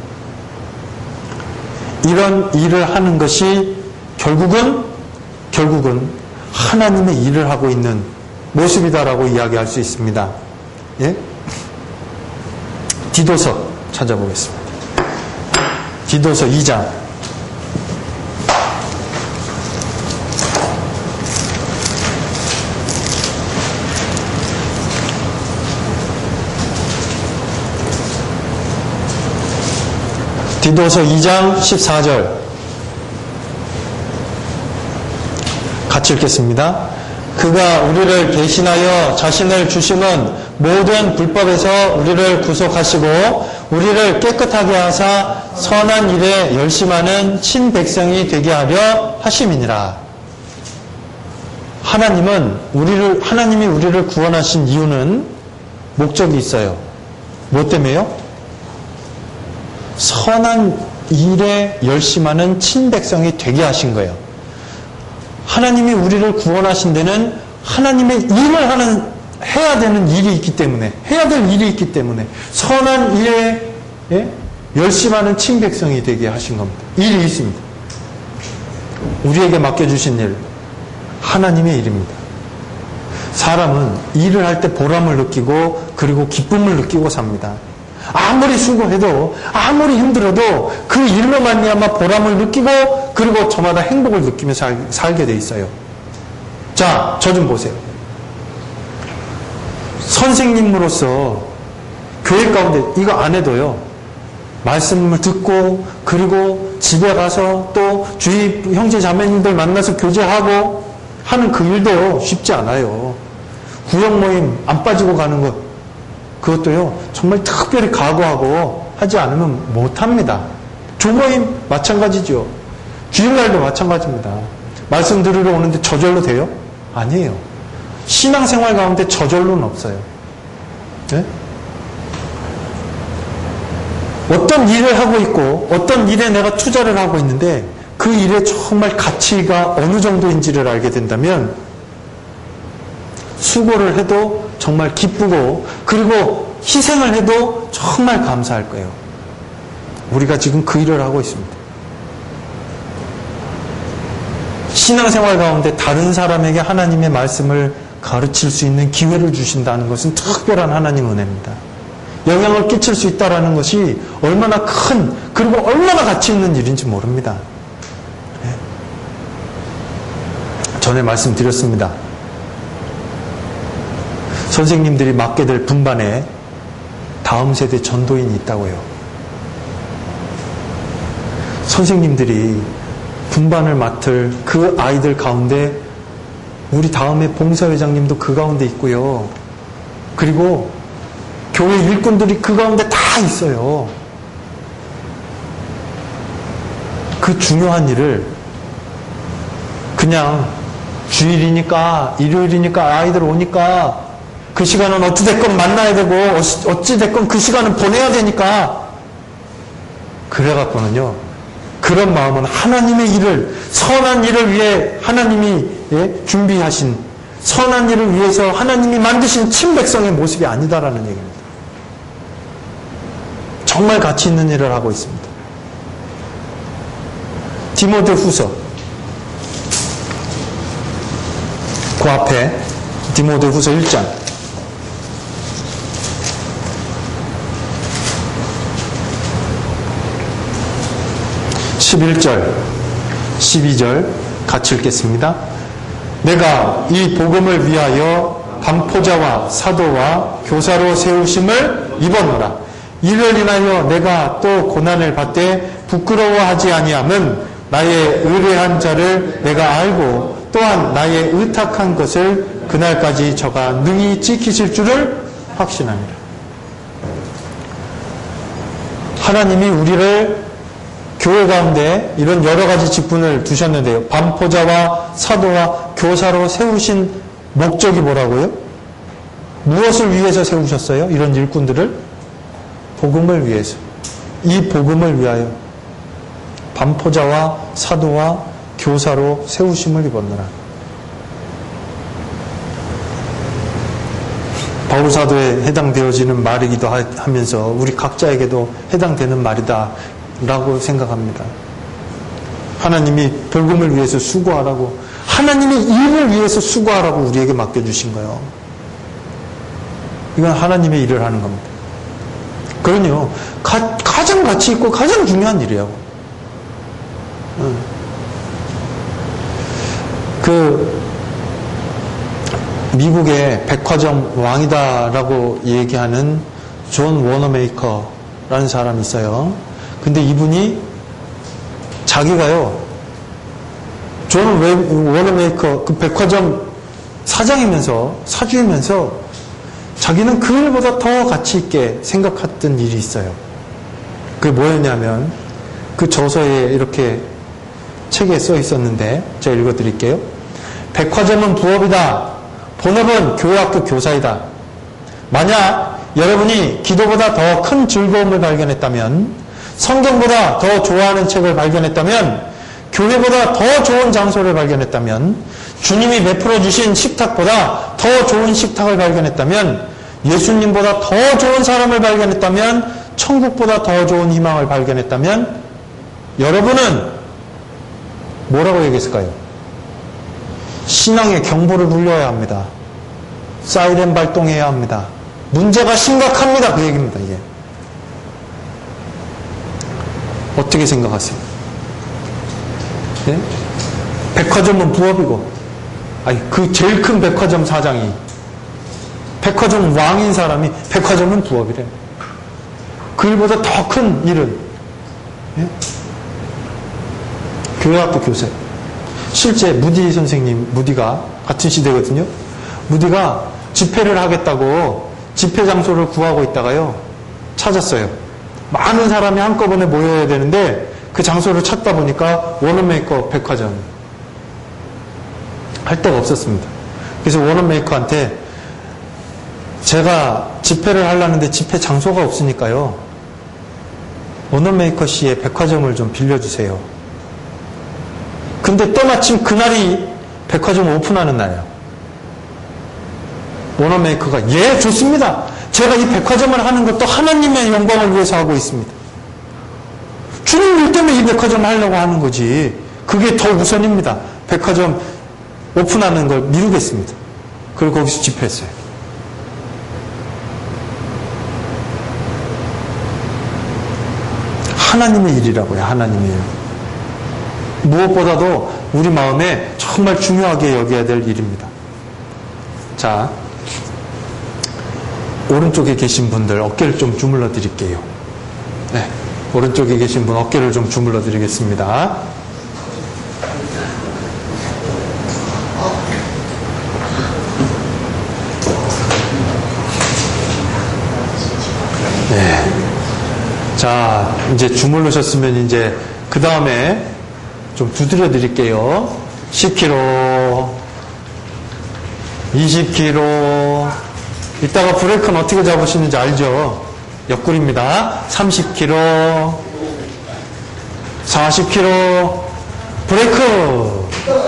이런 일을 하는 것이 결국은 결국은 하나님의 일을 하고 있는 모습이다라고 이야기할 수 있습니다. 예? 디도서 찾아보겠습니다. 디도서 이 장 디도서 이 장 십사 절 같이 읽겠습니다. 그가 우리를 대신하여 자신을 주심은 모든 불법에서 우리를 구속하시고 우리를 깨끗하게 하사 선한 일에 열심하는 친백성이 되게 하려 하심이니라. 하나님은 우리를 하나님이 우리를 구원하신 이유는 목적이 있어요. 뭐 때문에요? 선한 일에 열심하는 친백성이 되게 하신 거예요. 하나님이 우리를 구원하신 데는 하나님의 일을 하는, 해야 되는 일이 있기 때문에, 해야 될 일이 있기 때문에, 선한 일에, 예? 열심하는 친백성이 되게 하신 겁니다. 일이 있습니다. 우리에게 맡겨주신 일, 하나님의 일입니다. 사람은 일을 할 때 보람을 느끼고, 그리고 기쁨을 느끼고 삽니다. 아무리 수고해도 아무리 힘들어도 그 일로 말미암아 보람을 느끼고 그리고 저마다 행복을 느끼며 살, 살게 돼 있어요. 자, 저 좀 보세요. 선생님으로서 교회 가운데 이거 안 해도요. 말씀을 듣고 그리고 집에 가서 또 주위 형제 자매님들 만나서 교제하고 하는 그 일도 쉽지 않아요. 구역 모임 안 빠지고 가는 것, 그것도요, 정말 특별히 각오하고 하지 않으면 못합니다. 조모임 마찬가지죠. 주일날도 마찬가지입니다. 말씀 들으러 오는데 저절로 돼요? 아니에요. 신앙생활 가운데 저절로는 없어요. 네? 어떤 일을 하고 있고 어떤 일에 내가 투자를 하고 있는데 그 일에 정말 가치가 어느 정도인지를 알게 된다면 수고를 해도 정말 기쁘고 그리고 희생을 해도 정말 감사할 거예요. 우리가 지금 그 일을 하고 있습니다. 신앙생활 가운데 다른 사람에게 하나님의 말씀을 가르칠 수 있는 기회를 주신다는 것은 특별한 하나님 은혜입니다. 영향을 끼칠 수 있다는 것이 얼마나 큰, 그리고 얼마나 가치 있는 일인지 모릅니다. 네. 전에 말씀드렸습니다. 선생님들이 맡게 될 분반에 다음 세대 전도인이 있다고요. 선생님들이 분반을 맡을 그 아이들 가운데 우리 다음에 봉사회장님도 그 가운데 있고요. 그리고 교회 일꾼들이 그 가운데 다 있어요. 그 중요한 일을 그냥 주일이니까 일요일이니까 아이들 오니까 그 시간은 어찌됐건 만나야 되고 어찌됐건 그 시간은 보내야 되니까 그래갖고는요. 그런 마음은 하나님의 일을 선한 일을 위해 하나님이 예, 준비하신 선한 일을 위해서 하나님이 만드신 친백성의 모습이 아니다라는 얘기입니다. 정말 가치 있는 일을 하고 있습니다. 디모데후서 그 앞에 디모데후서 일 장 십일 절 십이 절 같이 읽겠습니다. 내가 이 복음을 위하여 반포자와 사도와 교사로 세우심을 입었노라. 이를 인하여 내가 또 고난을 받되 부끄러워하지 아니함은 나의 의뢰한 자를 내가 알고 또한 나의 의탁한 것을 그날까지 저가 능히 지키실 줄을 확신하니라. 하나님이 우리를 교회 가운데 이런 여러 가지 직분을 두셨는데요. 반포자와 사도와 교사로 세우신 목적이 뭐라고요? 무엇을 위해서 세우셨어요? 이런 일꾼들을? 복음을 위해서. 이 복음을 위하여 반포자와 사도와 교사로 세우심을 입었노라. 바울사도에 해당되어지는 말이기도 하면서 우리 각자에게도 해당되는 말이다 라고 생각합니다. 하나님이 복음을 위해서 수고하라고, 하나님의 일을 위해서 수고하라고 우리에게 맡겨주신 거예요. 이건 하나님의 일을 하는 겁니다. 그럼요, 가, 가장 가치 있고 가장 중요한 일이에요. 응. 그 미국의 백화점 왕이다라고 얘기하는 존 워너메이커라는 사람이 있어요. 근데 이분이 자기가요, 존 워너메이커 그 백화점 사장이면서 사주이면서 자기는 그 일보다 더 가치 있게 생각했던 일이 있어요. 그게 뭐였냐면 그 저서에 이렇게 책에 써 있었는데 제가 읽어드릴게요. 백화점은 부업이다. 본업은 교회학교 교사이다. 만약 여러분이 기도보다 더 큰 즐거움을 발견했다면, 성경보다 더 좋아하는 책을 발견했다면, 교회보다 더 좋은 장소를 발견했다면, 주님이 베풀어 주신 식탁보다 더 좋은 식탁을 발견했다면, 예수님보다 더 좋은 사람을 발견했다면, 천국보다 더 좋은 희망을 발견했다면, 여러분은 뭐라고 얘기했을까요? 신앙의 경보를 울려야 합니다. 사이렌 발동해야 합니다. 문제가 심각합니다. 그 얘기입니다. 이게. 어떻게 생각하세요? 네? 백화점은 부업이고, 아니 그 제일 큰 백화점 사장이, 백화점 왕인 사람이 백화점은 부업이래. 그 일보다 더 큰 일은 네? 교회학교 교사. 실제 무디 선생님, 무디가 같은 시대거든요. 무디가 집회를 하겠다고 집회 장소를 구하고 있다가요. 찾았어요. 많은 사람이 한꺼번에 모여야 되는데 그 장소를 찾다 보니까 원어메이커 백화점 할 데가 없었습니다. 그래서 원어메이커한테 제가 집회를 하려는데 집회 장소가 없으니까요. 원어메이커 씨의 백화점을 좀 빌려주세요. 근데 때마침 그날이 백화점 오픈하는 날이에요. 원어메이커가 예 좋습니다. 제가 이 백화점을 하는 것도 하나님의 영광을 위해서 하고 있습니다. 주님 일 때문에 이 백화점을 하려고 하는 거지. 그게 더 우선입니다. 백화점 오픈하는 걸 미루겠습니다. 그리고 거기서 집회했어요. 하나님의 일이라고요. 하나님의 일. 무엇보다도 우리 마음에 정말 중요하게 여겨야 될 일입니다. 자, 오른쪽에 계신 분들 어깨를 좀 주물러 드릴게요. 네, 오른쪽에 계신 분 어깨를 좀 주물러 드리겠습니다. 네. 자, 이제 주물르셨으면 이제 그 다음에 좀 두드려 드릴게요. 십 킬로그램, 이십 킬로그램. 이따가 브레이크는 어떻게 잡으시는지 알죠? 옆구리입니다. 삼십 킬로그램, 사십 킬로그램. 브레이크.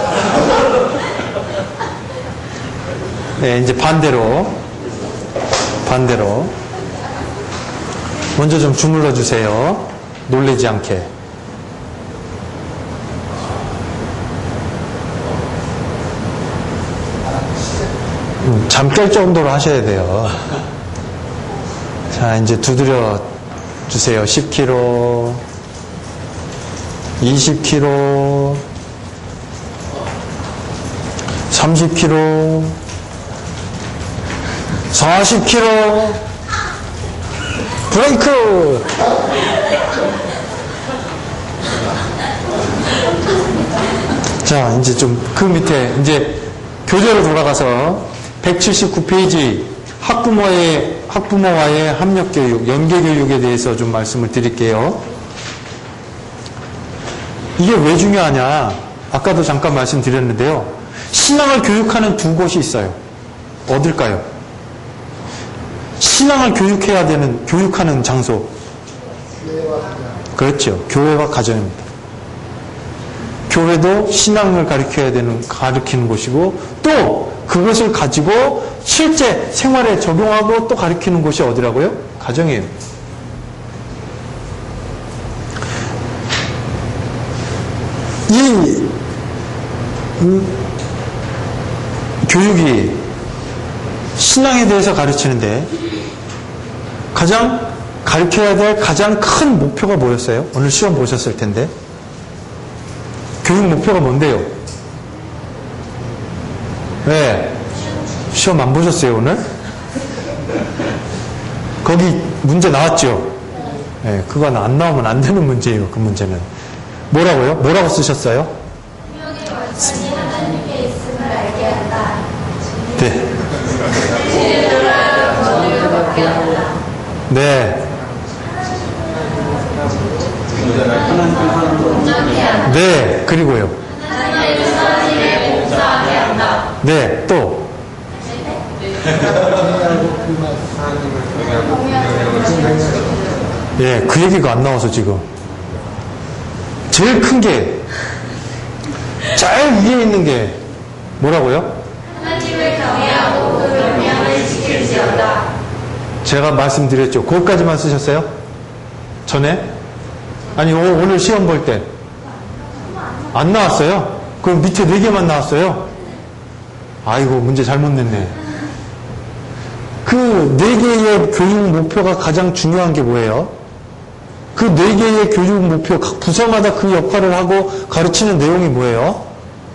네, 이제 반대로. 반대로. 먼저 좀 주물러 주세요. 놀라지 않게. 음, 잠 깰 정도로 하셔야 돼요. 자, 이제 두드려 주세요. 십 킬로그램, 이십 킬로그램, 삼십 킬로그램, 사십 킬로그램. 브레이크! 자, 이제 좀 그 밑에, 이제 교재로 돌아가서 백칠십구 페이지 학부모의, 학부모와의 합력교육, 연계교육에 대해서 좀 말씀을 드릴게요. 이게 왜 중요하냐? 아까도 잠깐 말씀드렸는데요. 신앙을 교육하는 두 곳이 있어요. 어딜까요? 신앙을 교육해야 되는, 교육하는 장소. 그렇죠. 교회와 가정입니다. 교회도 신앙을 가르쳐야 되는, 가르치는 곳이고, 또 그것을 가지고 실제 생활에 적용하고 또 가르치는 곳이 어디라고요? 가정이에요. 이, 음, 교육이 신앙에 대해서 가르치는데 가장 가르쳐야 될 가장 큰 목표가 뭐였어요? 오늘 시험 보셨을 텐데. 교육 목표가 뭔데요? 네. 시험 안 보셨어요, 오늘? 거기 문제 나왔죠? 네, 그건 안 나오면 안 되는 문제예요, 그 문제는. 뭐라고요? 뭐라고 쓰셨어요? 성경의 말씀이 하나님께 있음을 알게 한다. 네. 진실을 들어야 거리를 걷게 한다. 네. 공정케 한다. 네. 그리고요. 하나님의 선한 일에 봉사하게 한다. 네. 또. 예, 그 얘기가 안 나와서 지금. 제일 큰 게, 제일 위에 있는 게 뭐라고요? 하나님을 경외하고 그 명령을 지킬지어다. 제가 말씀드렸죠. 그것까지만 쓰셨어요? 전에? 아니, 오, 오늘 시험 볼 때. 안 나왔어요? 그럼 밑에 네 개만 나왔어요? 아이고, 문제 잘못 냈네. 그 네 개의 교육 목표가 가장 중요한 게 뭐예요? 그 네 개의 교육 목표, 각 부서마다 그 역할을 하고 가르치는 내용이 뭐예요?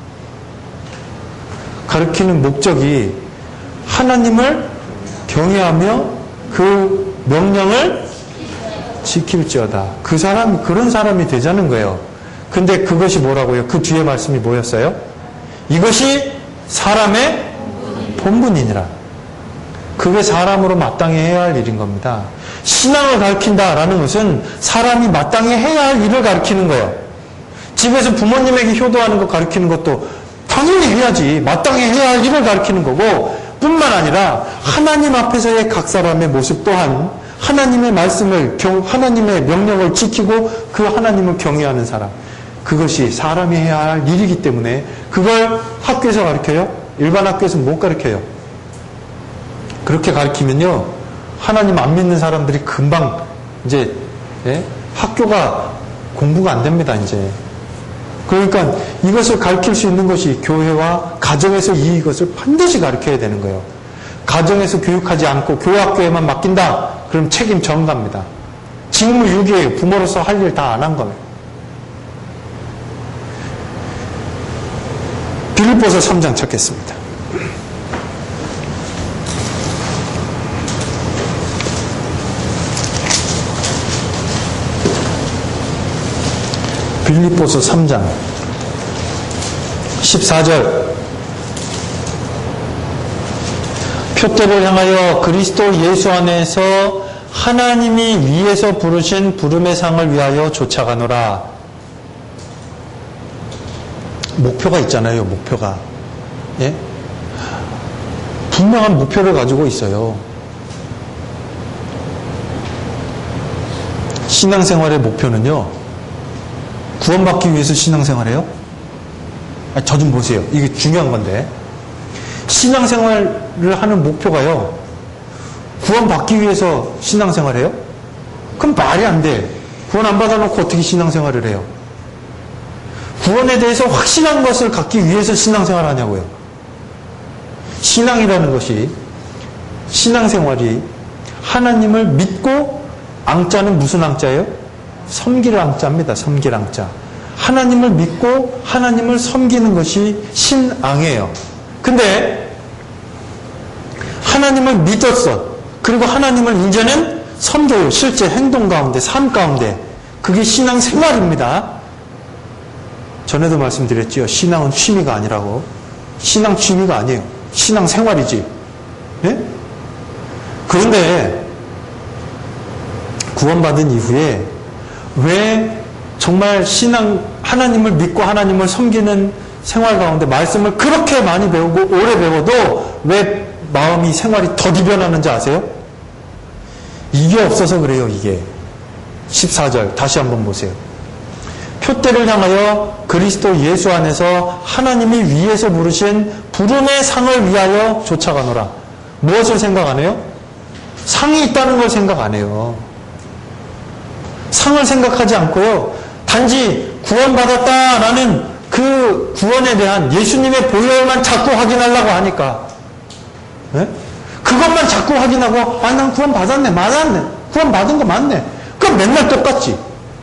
가르치는 목적이 하나님을 경외하며 그 명령을 지킬지어다. 그 사람, 그런 사람이 되자는 거예요. 근데 그것이 뭐라고요? 그 뒤에 말씀이 뭐였어요? 이것이 사람의 본분이니라. 그게 사람으로 마땅히 해야 할 일인 겁니다. 신앙을 가르친다라는 것은 사람이 마땅히 해야 할 일을 가르치는 거예요. 집에서 부모님에게 효도하는 거 가르치는 것도 당연히 해야지. 마땅히 해야 할 일을 가르치는 거고, 뿐만 아니라 하나님 앞에서의 각 사람의 모습 또한 하나님의 말씀을, 하나님의 명령을 지키고 그 하나님을 경외하는 사람. 그것이 사람이 해야 할 일이기 때문에 그걸 학교에서 가르쳐요? 일반 학교에서 못 가르쳐요. 그렇게 가르치면요, 하나님 안 믿는 사람들이 금방 이제 예? 학교가 공부가 안 됩니다. 이제 그러니까 이것을 가르칠 수 있는 것이 교회와 가정에서 이것을 반드시 가르쳐야 되는 거예요. 가정에서 교육하지 않고 교회학교에만 맡긴다. 그럼 책임 전가입니다. 직무유기예요. 부모로서 할 일 다 안 한 거예요. 빌립보서 삼 장 찾겠습니다. 빌립보서 삼 장 십사 절. 표대를 향하여 그리스도 예수 안에서 하나님이 위에서 부르신 부름의 상을 위하여 쫓아가노라. 목표가 있잖아요. 목표가. 예? 분명한 목표를 가지고 있어요. 신앙생활의 목표는요, 구원받기 위해서 신앙생활해요? 아, 저 좀 보세요. 이게 중요한 건데. 신앙생활을 하는 목표가요, 구원받기 위해서 신앙생활해요? 그럼 말이 안 돼. 구원 안 받아놓고 어떻게 신앙생활을 해요? 구원에 대해서 확신한 것을 갖기 위해서 신앙생활을 하냐고요. 신앙이라는 것이, 신앙생활이 하나님을 믿고, 앙자는 무슨 앙자예요? 섬길 앙자입니다. 섬길 앙자. 하나님을 믿고 하나님을 섬기는 것이 신앙이에요. 근데 하나님을 믿었어. 그리고 하나님을 이제는 섬겨요. 실제 행동 가운데, 삶 가운데. 그게 신앙생활입니다. 전에도 말씀드렸지요. 신앙은 취미가 아니라고. 신앙 취미가 아니에요. 신앙생활이지. 예? 그런데 구원받은 이후에 왜 정말 신앙, 하나님을 믿고 하나님을 섬기는 생활 가운데 말씀을 그렇게 많이 배우고 오래 배워도 왜 마음이, 생활이 더디 변하는지 아세요? 이게 없어서 그래요. 이게 십사 절 다시 한번 보세요. 표대를 향하여 그리스도 예수 안에서 하나님이 위에서 부르신 부름의 상을 위하여 쫓아가노라. 무엇을 생각 안 해요? 상이 있다는 걸 생각 안 해요. 상을 생각하지 않고요, 단지 구원받았다라는 그 구원에 대한 예수님의 보혈만 자꾸 확인하려고 하니까, 네? 그것만 자꾸 확인하고, 아, 난 구원 받았네, 맞았네, 구원 받은 거 맞네. 그럼 맨날 똑같지.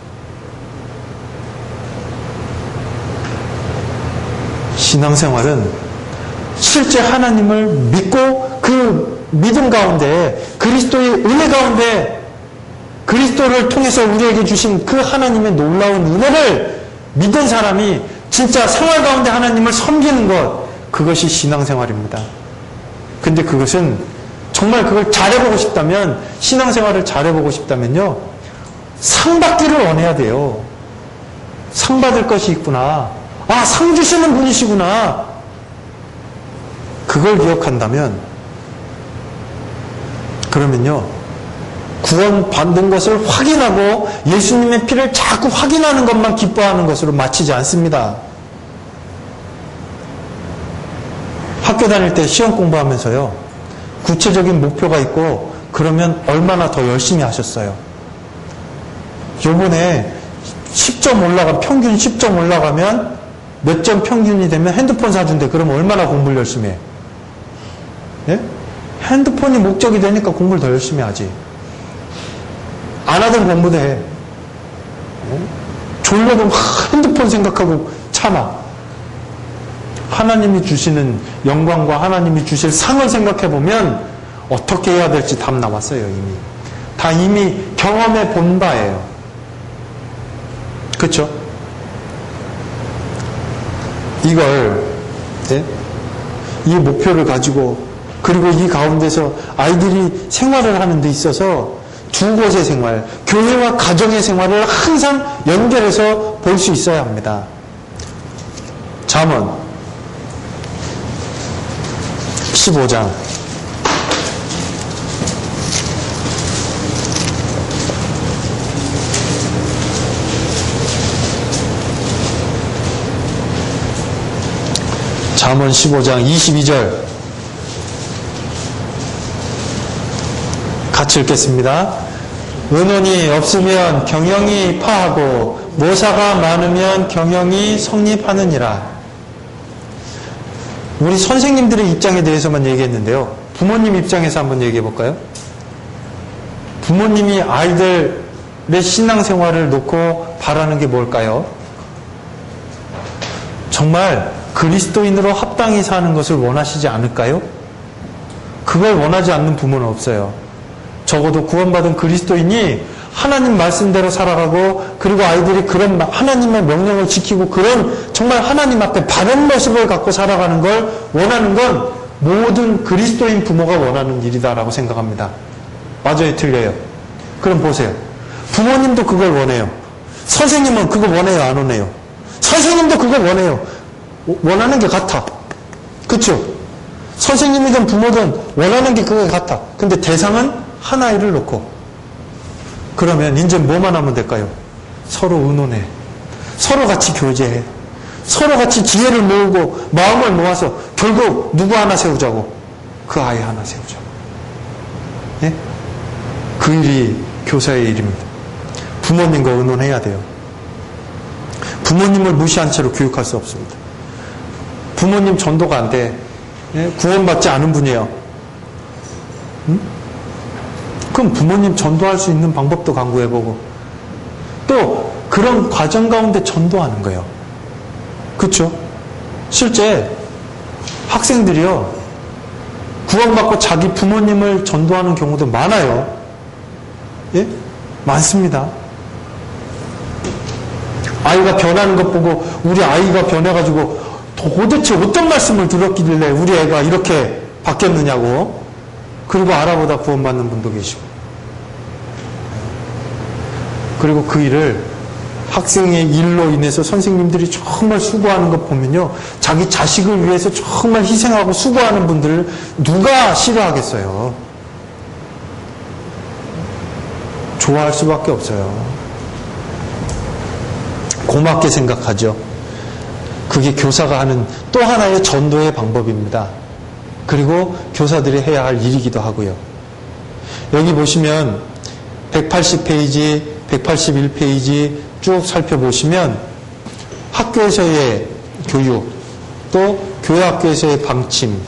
신앙생활은 실제 하나님을 믿고 그 믿음 가운데, 그리스도의 은혜 가운데, 그리스도를 통해서 우리에게 주신 그 하나님의 놀라운 은혜를 믿은 사람이 진짜 생활 가운데 하나님을 섬기는 것, 그것이 신앙생활입니다. 근데 그것은 정말 그걸 잘해보고 싶다면, 신앙생활을 잘해보고 싶다면요, 상 받기를 원해야 돼요. 상 받을 것이 있구나. 아, 상 주시는 분이시구나. 그걸 기억한다면, 그러면요, 구원 받는 것을 확인하고 예수님의 피를 자꾸 확인하는 것만 기뻐하는 것으로 마치지 않습니다. 학교 다닐 때 시험 공부하면서요, 구체적인 목표가 있고 그러면 얼마나 더 열심히 하셨어요. 요번에 십 점 올라가, 평균 십 점 올라가면 몇 점 평균이 되면 핸드폰 사준대. 그러면 얼마나 공부를 열심히 해? 예? 핸드폰이 목적이 되니까 공부를 더 열심히 하지. 안 하던 공부도 해. 졸려도 막 핸드폰 생각하고 참아. 하나님이 주시는 영광과 하나님이 주실 상을 생각해보면 어떻게 해야 될지 답 나왔어요. 이미. 다 이미 경험해 본 바예요. 그렇죠? 이걸, 예? 이 목표를 가지고 그리고 이 가운데서 아이들이 생활을 하는 데 있어서 두 곳의 생활, 교회와 가정의 생활을 항상 연결해서 볼 수 있어야 합니다. 잠언 십오 장 잠언 십오 장 이십이 절 같이 읽겠습니다. 의논이 없으면 경영이 파하고 모사가 많으면 경영이 성립하느니라. 우리 선생님들의 입장에 대해서만 얘기했는데요. 부모님 입장에서 한번 얘기해 볼까요? 부모님이 아이들의 신앙생활을 놓고 바라는 게 뭘까요? 정말 그리스도인으로 합당히 사는 것을 원하시지 않을까요? 그걸 원하지 않는 부모는 없어요. 적어도 구원받은 그리스도인이 하나님 말씀대로 살아가고, 그리고 아이들이 그런 하나님의 명령을 지키고 그런 정말 하나님 앞에 바른 모습을 갖고 살아가는 걸 원하는 건 모든 그리스도인 부모가 원하는 일이다라고 생각합니다. 맞아요, 틀려요? 그럼 보세요. 부모님도 그걸 원해요. 선생님은 그거 원해요, 안 원해요? 선생님도 그걸 원해요. 원하는 게 같아. 그쵸? 선생님이든 부모든 원하는 게 그거 같아. 근데 대상은 한 아이를 놓고, 그러면 이제 뭐만 하면 될까요? 서로 의논해. 서로 같이 교제해. 서로 같이 지혜를 모으고 마음을 모아서 결국 누구 하나 세우자고? 그 아이 하나 세우자고. 예? 그 일이 교사의 일입니다. 부모님과 의논해야 돼요. 부모님을 무시한 채로 교육할 수 없습니다. 부모님 전도가 안 돼. 예? 구원받지 않은 분이에요. 응? 그럼 부모님 전도할 수 있는 방법도 강구해보고, 또 그런 과정 가운데 전도하는 거예요. 그렇죠? 실제 학생들이요, 구원받고 자기 부모님을 전도하는 경우도 많아요. 예? 많습니다. 아이가 변하는 것 보고 우리 아이가 변해가지고 도대체 어떤 말씀을 들었길래 우리 애가 이렇게 바뀌었느냐고, 그리고 알아보다 구원받는 분도 계시고, 그리고 그 일을 학생의 일로 인해서 선생님들이 정말 수고하는 것 보면요, 자기 자식을 위해서 정말 희생하고 수고하는 분들을 누가 싫어하겠어요? 좋아할 수밖에 없어요. 고맙게 생각하죠. 그게 교사가 하는 또 하나의 전도의 방법입니다. 그리고 교사들이 해야 할 일이기도 하고요. 여기 보시면 백팔십 페이지, 백팔십일 페이지 쭉 살펴보시면 학교에서의 교육, 또 교회학교에서의 방침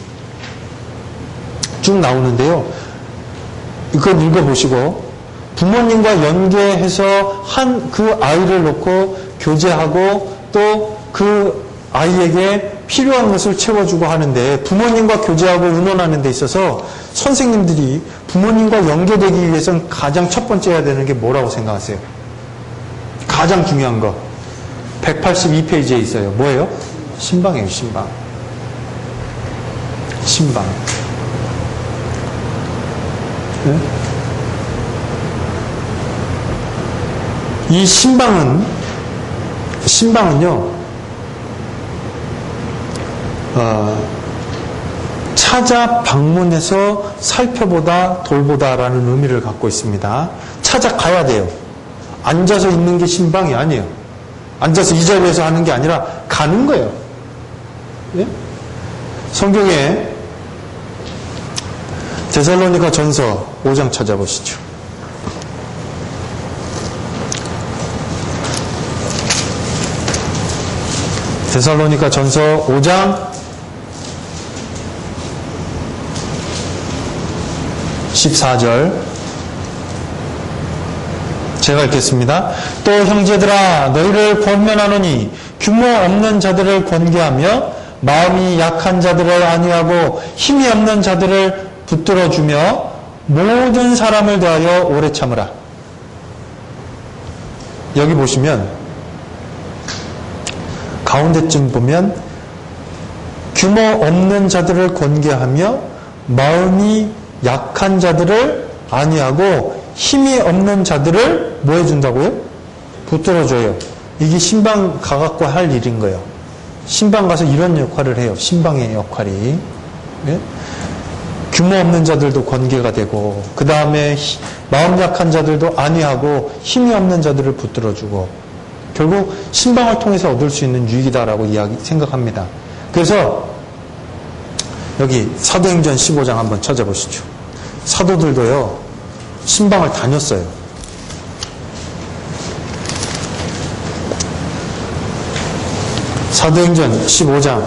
쭉 나오는데요. 이걸 읽어보시고 부모님과 연계해서 한 그 아이를 놓고 교제하고 또 그 아이에게 필요한 것을 채워주고 하는데, 부모님과 교제하고 의논하는 데 있어서 선생님들이 부모님과 연계되기 위해서는 가장 첫 번째 해야 되는 게 뭐라고 생각하세요? 가장 중요한 거 백팔십이 페이지에 있어요. 뭐예요? 신방이에요. 신방. 신방. 네? 이 신방은 신방은요, 어, 찾아 방문해서 살펴보다 돌보다라는 의미를 갖고 있습니다. 찾아가야 돼요. 앉아서 있는 게 신방이 아니에요. 앉아서 이 자리에서 하는 게 아니라 가는 거예요. 예? 성경에 데살로니가 전서 오 장 찾아보시죠. 데살로니가 전서 오 장 십사 절 제가 읽겠습니다. 또 형제들아, 너희를 권면하노니 규모 없는 자들을 권계하며 마음이 약한 자들을 안위하고 힘이 없는 자들을 붙들어주며 모든 사람을 대하여 오래 참으라. 여기 보시면 가운데쯤 보면 규모 없는 자들을 권계하며 마음이 약한 자들을 안위하고 힘이 없는 자들을 뭐 해준다고요? 붙들어줘요. 이게 신방 가갖고 할 일인 거예요. 신방 가서 이런 역할을 해요. 신방의 역할이. 예? 규모 없는 자들도 권계가 되고, 그 다음에 마음 약한 자들도 안위하고 힘이 없는 자들을 붙들어주고, 결국 신방을 통해서 얻을 수 있는 유익이다라고 이야기 생각합니다. 그래서 여기 사도행전 십오 장 한번 찾아보시죠. 사도들도요 신방을 다녔어요. 사도행전 십오 장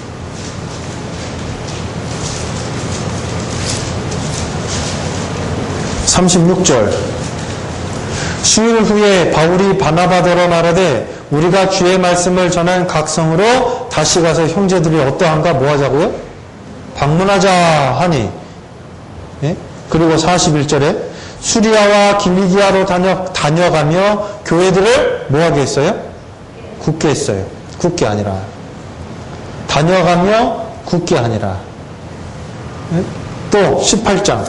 삼십육 절. 수일 후에 바울이 바나바더러 말하되 우리가 주의 말씀을 전한 각성으로 다시 가서 형제들이 어떠한가 뭐 하자고요? 방문하자 하니. 예? 그리고 사십일 절에 수리아와 길리기아로 다녀, 다녀가며 교회들을 뭐 하게 했어요? 굳게 했어요. 굳게 아니라. 다녀가며 굳게 아니라. 예? 또 십팔 장.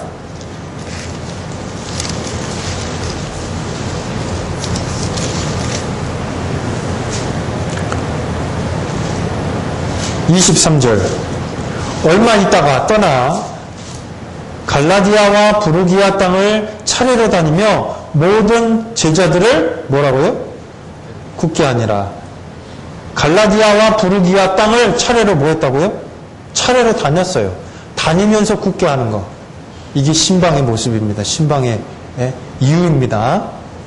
이십삼 절. 얼마 있다가 떠나 갈라디아와 부르기아 땅을 차례로 다니며 모든 제자들을 뭐라고요? 굳게 아니라. 갈라디아와 부르기아 땅을 차례로 뭐 했다고요? 차례로 다녔어요. 다니면서 굳게 하는 거. 이게 신방의 모습입니다. 신방의 예, 이유입니다.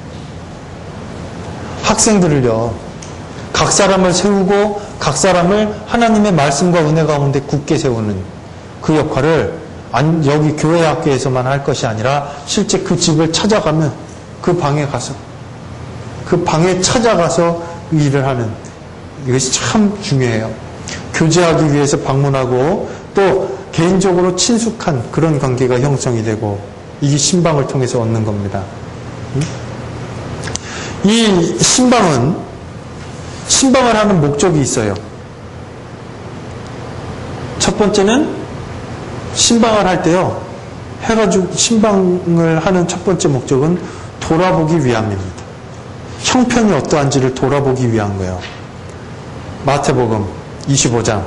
학생들을요. 각 사람을 세우고 각 사람을 하나님의 말씀과 은혜 가운데 굳게 세우는 그 역할을 안, 여기 교회 학교에서만 할 것이 아니라 실제 그 집을 찾아가면 그 방에 가서 그 방에 찾아가서 일을 하는 이것이 참 중요해요. 교제하기 위해서 방문하고 또 개인적으로 친숙한 그런 관계가 형성이 되고 이게 신방을 통해서 얻는 겁니다. 이 신방은 신방을 하는 목적이 있어요. 첫 번째는 신방을 할 때요. 해가지고 신방을 하는 첫 번째 목적은 돌아보기 위함입니다. 형편이 어떠한지를 돌아보기 위한 거예요. 마태복음 이십오 장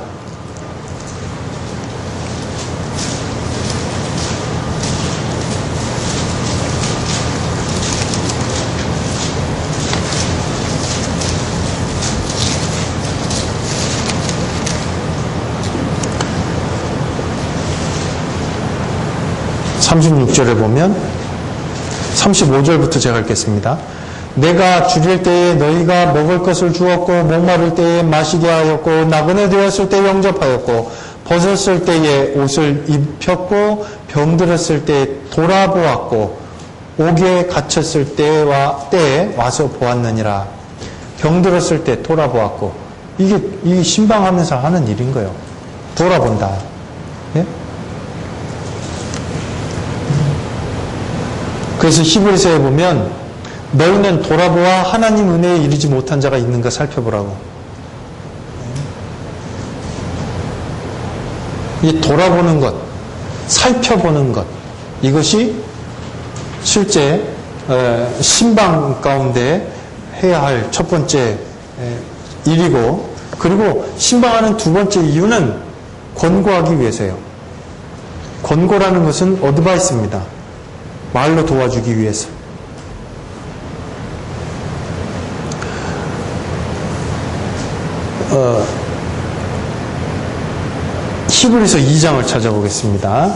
삼십육 절에 보면 삼십오 절부터 제가 읽겠습니다. 내가 줄일 때에 너희가 먹을 것을 주었고 목마를 때에 마시게 하였고 나그네 되었을 때 영접하였고 벗었을 때에 옷을 입혔고 병들었을 때에 돌아보았고 옥에 갇혔을 때와 때에 와서 보았느니라. 병들었을 때 돌아보았고 이게 이 신방하면서 하는 일인 거예요. 돌아본다. 예? 그래서 히브리서에 보면 너희는 돌아보아 하나님 은혜에 이르지 못한 자가 있는가 살펴보라고. 이 돌아보는 것, 살펴보는 것, 이것이 실제 신방 가운데 해야 할 첫 번째 일이고, 그리고 신방하는 두 번째 이유는 권고하기 위해서예요. 권고라는 것은 어드바이스입니다. 말로 도와주기 위해서. 어, 히브리서 이 장을 찾아보겠습니다.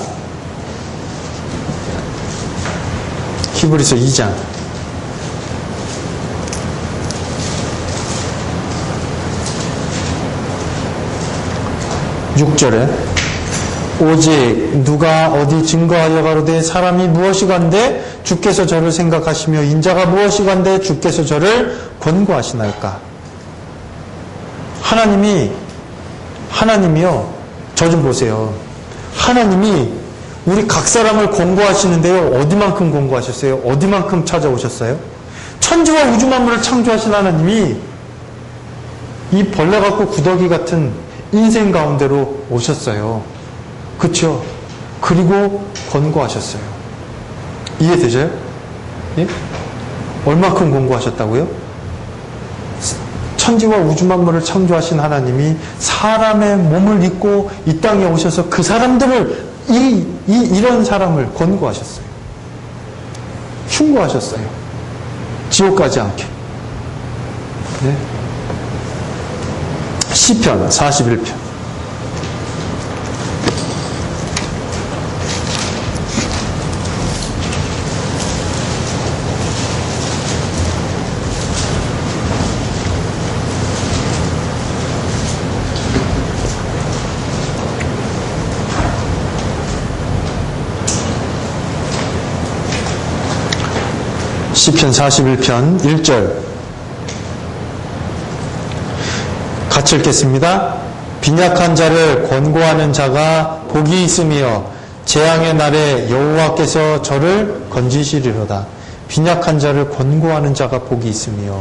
히브리서 이 장 육 절에 오직 누가 어디 증거하여 가로되 사람이 무엇이간데 주께서 저를 생각하시며 인자가 무엇이간데 주께서 저를 권고하시나이까. 하나님이 하나님이요. 저 좀 보세요. 하나님이 우리 각 사람을 권고하시는데요. 어디만큼 권고하셨어요? 어디만큼 찾아오셨어요? 천지와 우주 만물을 창조하신 하나님이 이 벌레 같고 구더기 같은 인생 가운데로 오셨어요. 그렇죠? 그리고 권고하셨어요. 이해되죠? 예? 얼마큼 권고하셨다고요? 천지와 우주 만물을 창조하신 하나님이 사람의 몸을 입고 이 땅에 오셔서 그 사람들을 이, 이, 이런 사람을 권고하셨어요. 충고하셨어요. 지옥 가지 않게. 네? 시편 사십일 편. 시편 사십일 편 일 절 같이 읽겠습니다. 빈약한 자를 권고하는 자가 복이 있으며 재앙의 날에 여호와께서 저를 건지시리로다. 빈약한 자를 권고하는 자가 복이 있으며,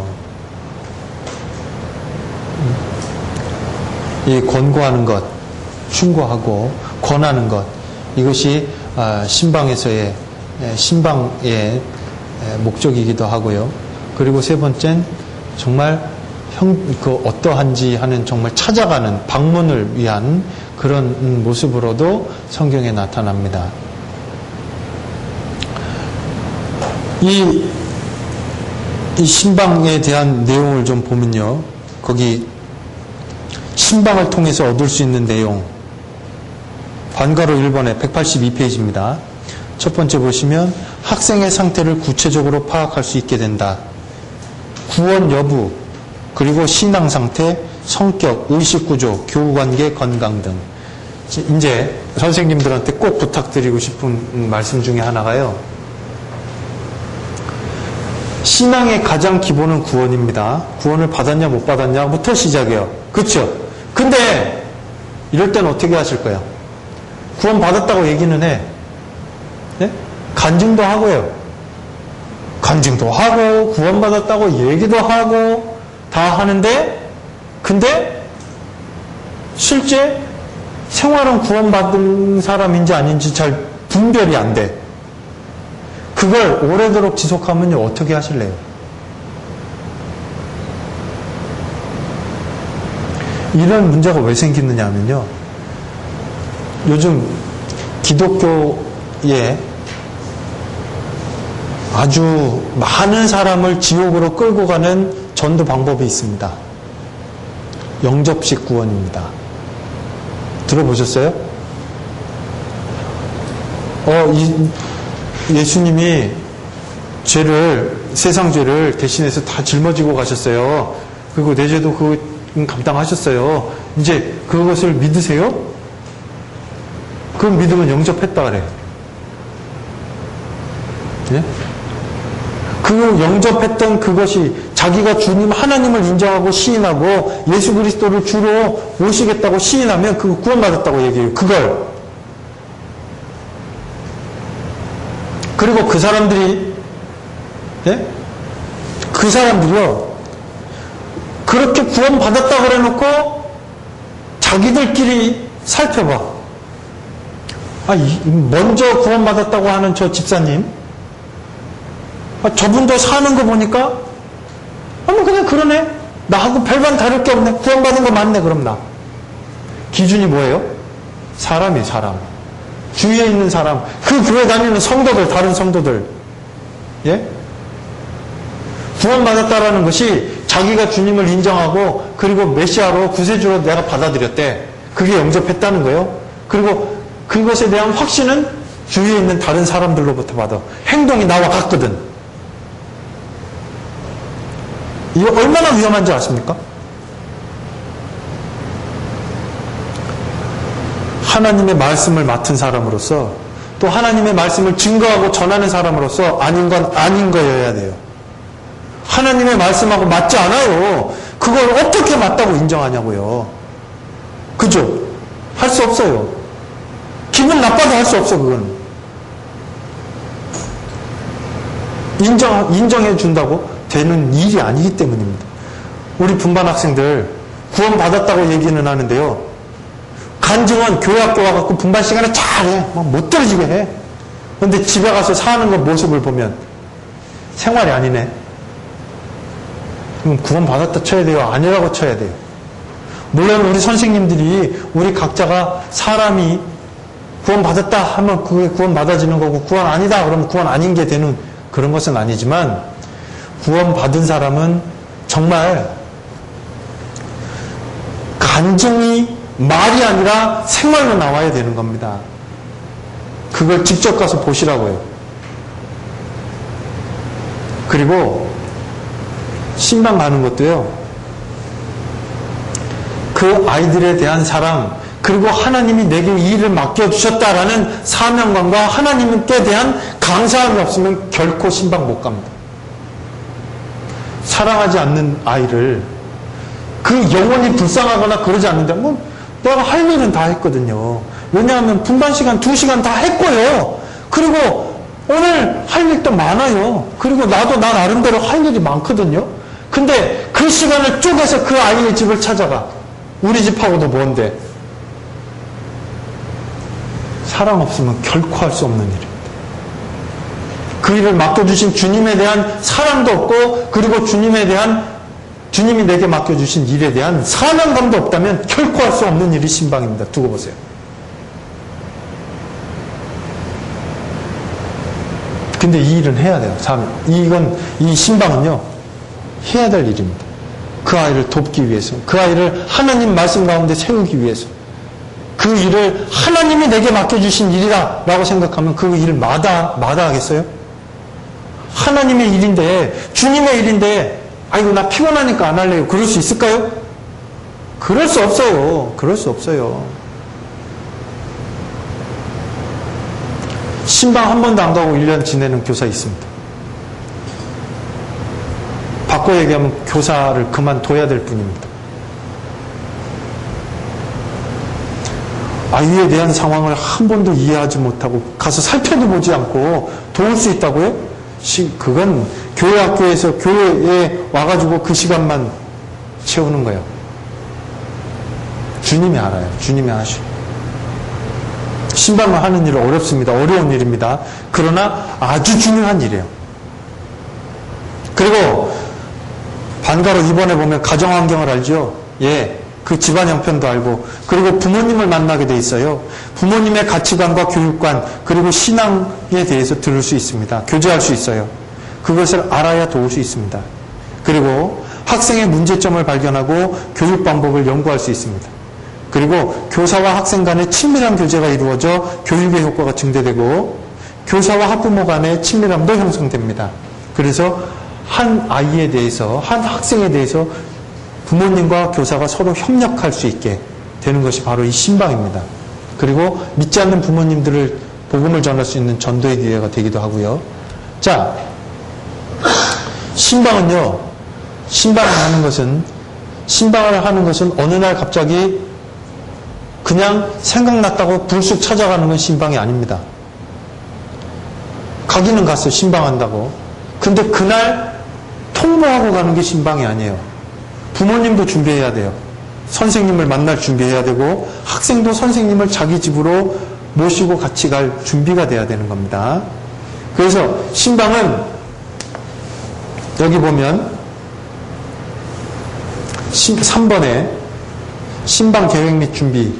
이 권고하는 것, 충고하고 권하는 것, 이것이 신방에서의 신방의 목적이기도 하고요. 그리고 세 번째는 정말 형, 그 어떠한지 하는 정말 찾아가는 방문을 위한 그런 모습으로도 성경에 나타납니다. 이, 이 신방에 대한 내용을 좀 보면요. 거기 신방을 통해서 얻을 수 있는 내용, 관가로 일 번에 백팔십이 페이지입니다. 첫 번째 보시면 학생의 상태를 구체적으로 파악할 수 있게 된다. 구원 여부, 그리고 신앙 상태, 성격, 의식 구조, 교우 관계, 건강 등. 이제 선생님들한테 꼭 부탁드리고 싶은 말씀 중에 하나가요. 신앙의 가장 기본은 구원입니다. 구원을 받았냐 못 받았냐부터 시작해요. 그렇죠? 근데 이럴 땐 어떻게 하실 거예요? 구원 받았다고 얘기는 해. 네? 간증도 하고요. 간증도 하고 구원받았다고 얘기도 하고 다 하는데, 근데 실제 생활은 구원받은 사람인지 아닌지 잘 분별이 안 돼. 그걸 오래도록 지속하면요, 어떻게 하실래요? 이런 문제가 왜 생기느냐 하면요, 요즘 기독교에 아주 많은 사람을 지옥으로 끌고 가는 전도 방법이 있습니다. 영접식 구원입니다. 들어보셨어요? 어, 이, 예수님이 죄를, 세상 죄를 대신해서 다 짊어지고 가셨어요. 그리고 내 죄도 그거 감당하셨어요. 이제 그것을 믿으세요? 그럼 믿으면 영접했다 그래. 예? 그 영접했던 그것이 자기가 주님 하나님을 인정하고 시인하고 예수 그리스도를 주로 모시겠다고 시인하면 그거 구원받았다고 얘기해요. 그걸. 그리고 그 사람들이, 예? 그 사람들이요, 그렇게 구원받았다고 그래 놓고 자기들끼리 살펴봐. 아, 먼저 구원받았다고 하는 저 집사님, 아, 저분도 사는 거 보니까, 아, 뭐 그냥 그러네. 나하고 별반 다를 게 없네. 구원받은 거 맞네, 그럼 나. 기준이 뭐예요? 사람이에요, 사람. 주위에 있는 사람. 그 교회 다니는 성도들, 다른 성도들. 예? 구원받았다라는 것이 자기가 주님을 인정하고, 그리고 메시아로 구세주로 내가 받아들였대. 그게 영접했다는 거예요. 그리고 그것에 대한 확신은 주위에 있는 다른 사람들로부터 받아. 행동이 나와 같거든. 이거 얼마나 위험한지 아십니까? 하나님의 말씀을 맡은 사람으로서, 또 하나님의 말씀을 증거하고 전하는 사람으로서 아닌 건 아닌 거여야 돼요. 하나님의 말씀하고 맞지 않아요. 그걸 어떻게 맞다고 인정하냐고요. 그죠? 할 수 없어요. 기분 나빠도 할 수 없어, 그건. 인정, 인정해 준다고 되는 일이 아니기 때문입니다. 우리 분반 학생들 구원받았다고 얘기는 하는데요. 간증은 교회 학교 와갖고 분반 시간에 잘해. 막 못 떨어지게 해. 근데 집에 가서 사는 거 모습을 보면 생활이 아니네. 그럼 구원 받았다 쳐야 돼요? 아니라고 쳐야 돼요? 물론 우리 선생님들이 우리 각자가 사람이 구원 받았다 하면 그게 구원 받아지는 거고 구원 아니다 그러면 구원 아닌 게 되는 그런 것은 아니지만 구원 받은 사람은 정말 간증이 말이 아니라 생활로 나와야 되는 겁니다. 그걸 직접 가서 보시라고요. 그리고 신방 가는 것도요. 그 아이들에 대한 사랑 그리고 하나님이 내게 이 일을 맡겨주셨다라는 사명감과 하나님께 대한 감사함이 없으면 결코 신방 못 갑니다. 사랑하지 않는 아이를 그 영혼이 불쌍하거나 그러지 않는데 뭐 내가 할 일은 다 했거든요. 왜냐하면 분반 시간 두 시간 다 했고요. 그리고 오늘 할 일도 많아요. 그리고 나도 나 나름대로 할 일이 많거든요. 근데 그 시간을 쪼개서 그 아이의 집을 찾아가. 우리 집하고도 뭔데. 사랑 없으면 결코 할 수 없는 일입니다. 그 일을 맡겨주신 주님에 대한 사랑도 없고 그리고 주님에 대한 주님이 내게 맡겨주신 일에 대한 사명감도 없다면 결코 할 수 없는 일이 신방입니다. 두고 보세요. 근데 이 일은 해야 돼요. 이건 이 신방은요 해야 될 일입니다. 그 아이를 돕기 위해서, 그 아이를 하나님 말씀 가운데 세우기 위해서, 그 일을 하나님이 내게 맡겨주신 일이다라고 생각하면 그 일을 마다 마다하겠어요? 하나님의 일인데, 주님의 일인데, 아이고 나 피곤하니까 안 할래요. 그럴 수 있을까요? 그럴 수 없어요. 그럴 수 없어요. 신방 한 번도 안 가고 일 년 지내는 교사 있습니다. 바꿔 얘기하면 교사를 그만둬야 될 뿐입니다. 아이에 대한 상황을 한 번도 이해하지 못하고 가서 살펴도 보지 않고 도울 수 있다고요? 그건 교회 학교에서 교회에 와가지고 그 시간만 채우는 거예요. 주님이 알아요. 주님이 아시고. 신방을 하는 일은 어렵습니다. 어려운 일입니다. 그러나 아주 중요한 일이에요. 그리고 반가로 이번에 보면 가정환경을 알죠? 예, 그 집안 형편도 알고 그리고 부모님을 만나게 돼 있어요. 부모님의 가치관과 교육관 그리고 신앙에 대해서 들을 수 있습니다. 교제할 수 있어요. 그것을 알아야 도울 수 있습니다. 그리고 학생의 문제점을 발견하고 교육 방법을 연구할 수 있습니다. 그리고 교사와 학생 간의 친밀한 교제가 이루어져 교육의 효과가 증대되고 교사와 학부모 간의 친밀함도 형성됩니다. 그래서 한 아이에 대해서, 한 학생에 대해서 부모님과 교사가 서로 협력할 수 있게 되는 것이 바로 이 신방입니다. 그리고 믿지 않는 부모님들을 복음을 전할 수 있는 전도의 기회가 되기도 하고요. 자, 신방은요, 신방을 하는 것은, 신방을 하는 것은 어느 날 갑자기 그냥 생각났다고 불쑥 찾아가는 건 신방이 아닙니다. 가기는 갔어, 신방한다고. 근데 그날 통보하고 가는 게 신방이 아니에요. 부모님도 준비해야 돼요. 선생님을 만날 준비해야 되고 학생도 선생님을 자기 집으로 모시고 같이 갈 준비가 돼야 되는 겁니다. 그래서 신방은 여기 보면 삼 번에 신방 계획 및 준비.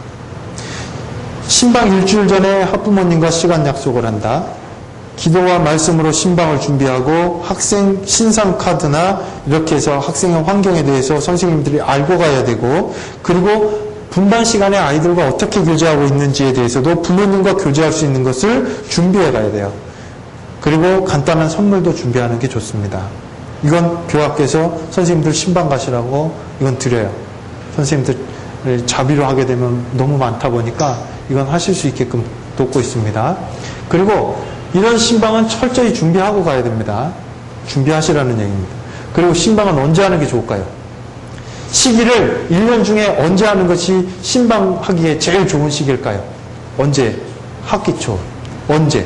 신방 일주일 전에 학부모님과 시간 약속을 한다. 기도와 말씀으로 신방을 준비하고 학생 신상 카드나 이렇게 해서 학생의 환경에 대해서 선생님들이 알고 가야 되고 그리고 분반 시간에 아이들과 어떻게 교제하고 있는지에 대해서도 부모님과 교제할 수 있는 것을 준비해 가야 돼요. 그리고 간단한 선물도 준비하는 게 좋습니다. 이건 교학에서 선생님들 신방 가시라고 이건 드려요. 선생님들 자비로 하게 되면 너무 많다 보니까 이건 하실 수 있게끔 돕고 있습니다. 그리고 이런 신방은 철저히 준비하고 가야 됩니다. 준비하시라는 얘기입니다. 그리고 신방은 언제 하는 게 좋을까요? 시기를 일 년 중에 언제 하는 것이 신방하기에 제일 좋은 시기일까요? 언제? 학기 초. 언제?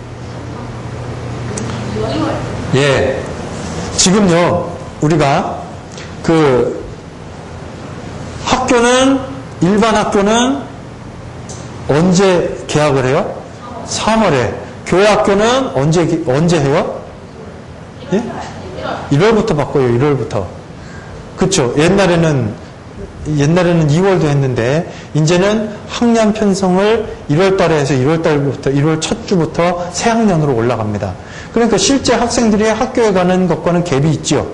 예. 지금요, 우리가 그 학교는, 일반 학교는 언제 개학을 해요? 삼월에. 교회 학교는 언제, 언제 해요? 예? 일월부터 바꿔요, 일월부터. 그쵸? 옛날에는, 옛날에는 이월도 했는데, 이제는 학년 편성을 일월 달에 해서 일월 달부터, 일월 첫 주부터 새 학년으로 올라갑니다. 그러니까 실제 학생들이 학교에 가는 것과는 갭이 있지요.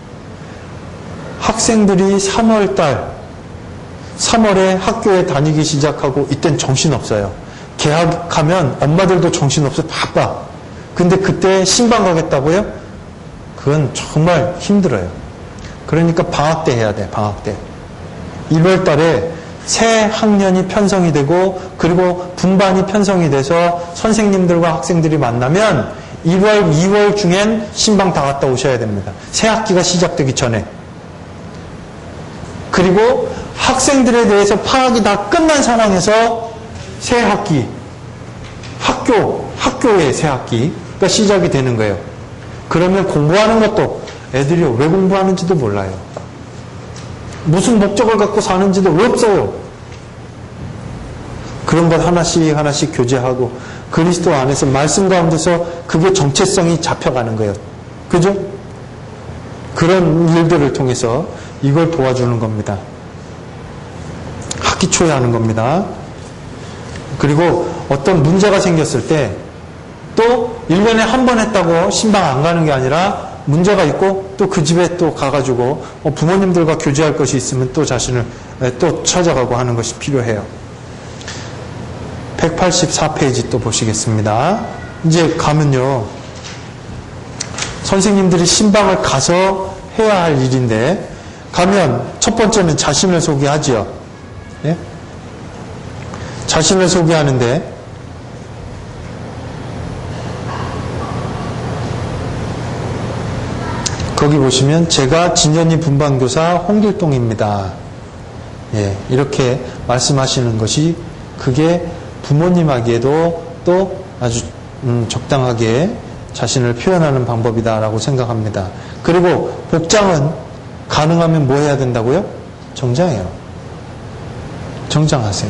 학생들이 삼월 달, 삼월에 학교에 다니기 시작하고, 이땐 정신없어요. 개학하면 엄마들도 정신없어 바빠. 근데 그때 신방 가겠다고요? 그건 정말 힘들어요. 그러니까 방학 때 해야 돼, 방학 때. 일월 달에 새 학년이 편성이 되고, 그리고 분반이 편성이 돼서 선생님들과 학생들이 만나면 일월, 이월 중엔 신방 다 갔다 오셔야 됩니다. 새 학기가 시작되기 전에. 그리고 학생들에 대해서 파악이 다 끝난 상황에서 새 학기, 학교, 학교의 새 학기가 시작이 되는 거예요. 그러면 공부하는 것도 애들이 왜 공부하는지도 몰라요. 무슨 목적을 갖고 사는지도 없어요. 그런 것 하나씩 하나씩 교제하고 그리스도 안에서 말씀 가운데서 그게 정체성이 잡혀가는 거예요. 그죠? 그런 일들을 통해서 이걸 도와주는 겁니다. 학기 초에 하는 겁니다. 그리고 어떤 문제가 생겼을 때 또 일 년에 한 번 했다고 신방 안 가는 게 아니라 문제가 있고 또 그 집에 또 가가지고 부모님들과 교제할 것이 있으면 또 자신을 또 찾아가고 하는 것이 필요해요. 백팔십사 페이지 또 보시겠습니다. 이제 가면요. 선생님들이 신방을 가서 해야 할 일인데 가면 첫 번째는 자신을 소개하지요. 예? 자신을 소개하는데 거기 보시면 제가 진현이 분반교사 홍길동입니다. 예, 이렇게 말씀하시는 것이 그게 부모님하기에도 또 아주 음, 적당하게 자신을 표현하는 방법이다라고 생각합니다. 그리고 복장은 가능하면 뭐 해야 된다고요? 정장해요. 정장하세요.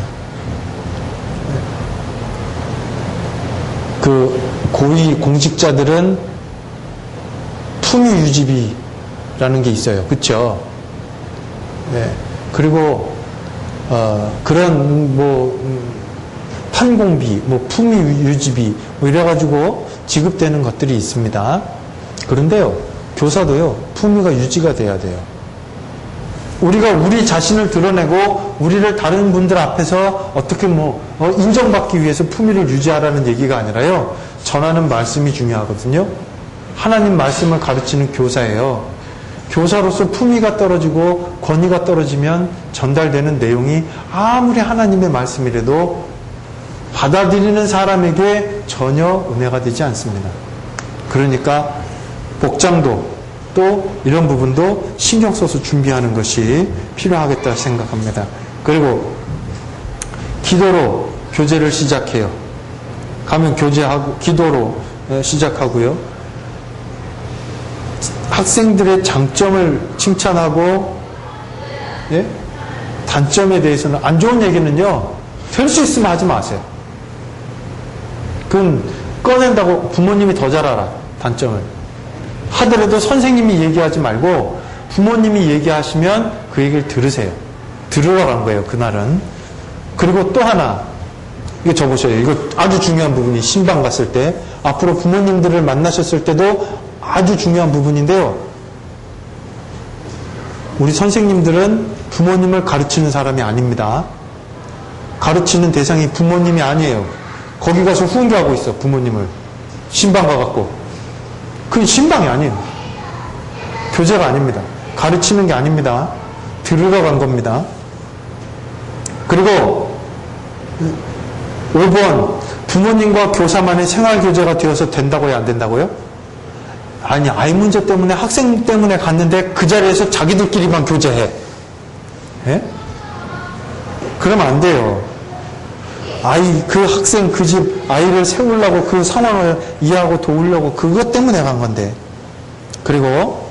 그 고위 공직자들은 품위 유지비라는 게 있어요. 그렇죠? 네. 그리고 어, 그런 뭐 음, 판공비, 뭐 품위 유지비 뭐 이래가지고 지급되는 것들이 있습니다. 그런데요, 교사도요 품위가 유지가 돼야 돼요. 우리가 우리 자신을 드러내고 우리를 다른 분들 앞에서 어떻게 뭐 어, 인정받기 위해서 품위를 유지하라는 얘기가 아니라요. 전하는 말씀이 중요하거든요. 하나님 말씀을 가르치는 교사예요. 교사로서 품위가 떨어지고 권위가 떨어지면 전달되는 내용이 아무리 하나님의 말씀이라도 받아들이는 사람에게 전혀 은혜가 되지 않습니다. 그러니까 복장도 또 이런 부분도 신경 써서 준비하는 것이 필요하겠다 생각합니다. 그리고 기도로 교제를 시작해요. 가면 교제하고 기도로 시작하고요. 학생들의 장점을 칭찬하고 예? 단점에 대해서는 안 좋은 얘기는요. 될 수 있으면 하지 마세요. 그건 꺼낸다고 부모님이 더 잘 알아. 단점을. 하더라도 선생님이 얘기하지 말고 부모님이 얘기하시면 그 얘기를 들으세요. 들으러 간 거예요. 그날은. 그리고 또 하나 이거 적으셔요. 이거 아주 중요한 부분이 신방 갔을 때 앞으로 부모님들을 만나셨을 때도 아주 중요한 부분인데요. 우리 선생님들은 부모님을 가르치는 사람이 아닙니다. 가르치는 대상이 부모님이 아니에요. 거기 가서 훈계하고 있어. 부모님을. 신방 가갖고. 그건 신방이 아니에요. 교제가 아닙니다. 가르치는 게 아닙니다. 들으러 간 겁니다. 그리고 오 번 부모님과 교사만의 생활교제가 되어서 된다고요? 안 된다고요? 아니, 아이 문제 때문에 학생 때문에 갔는데 그 자리에서 자기들끼리만 교제해. 예? 그러면 안 돼요. 아이, 그 학생, 그 집 아이를 세우려고 그 상황을 이해하고 도우려고 그것 때문에 간 건데. 그리고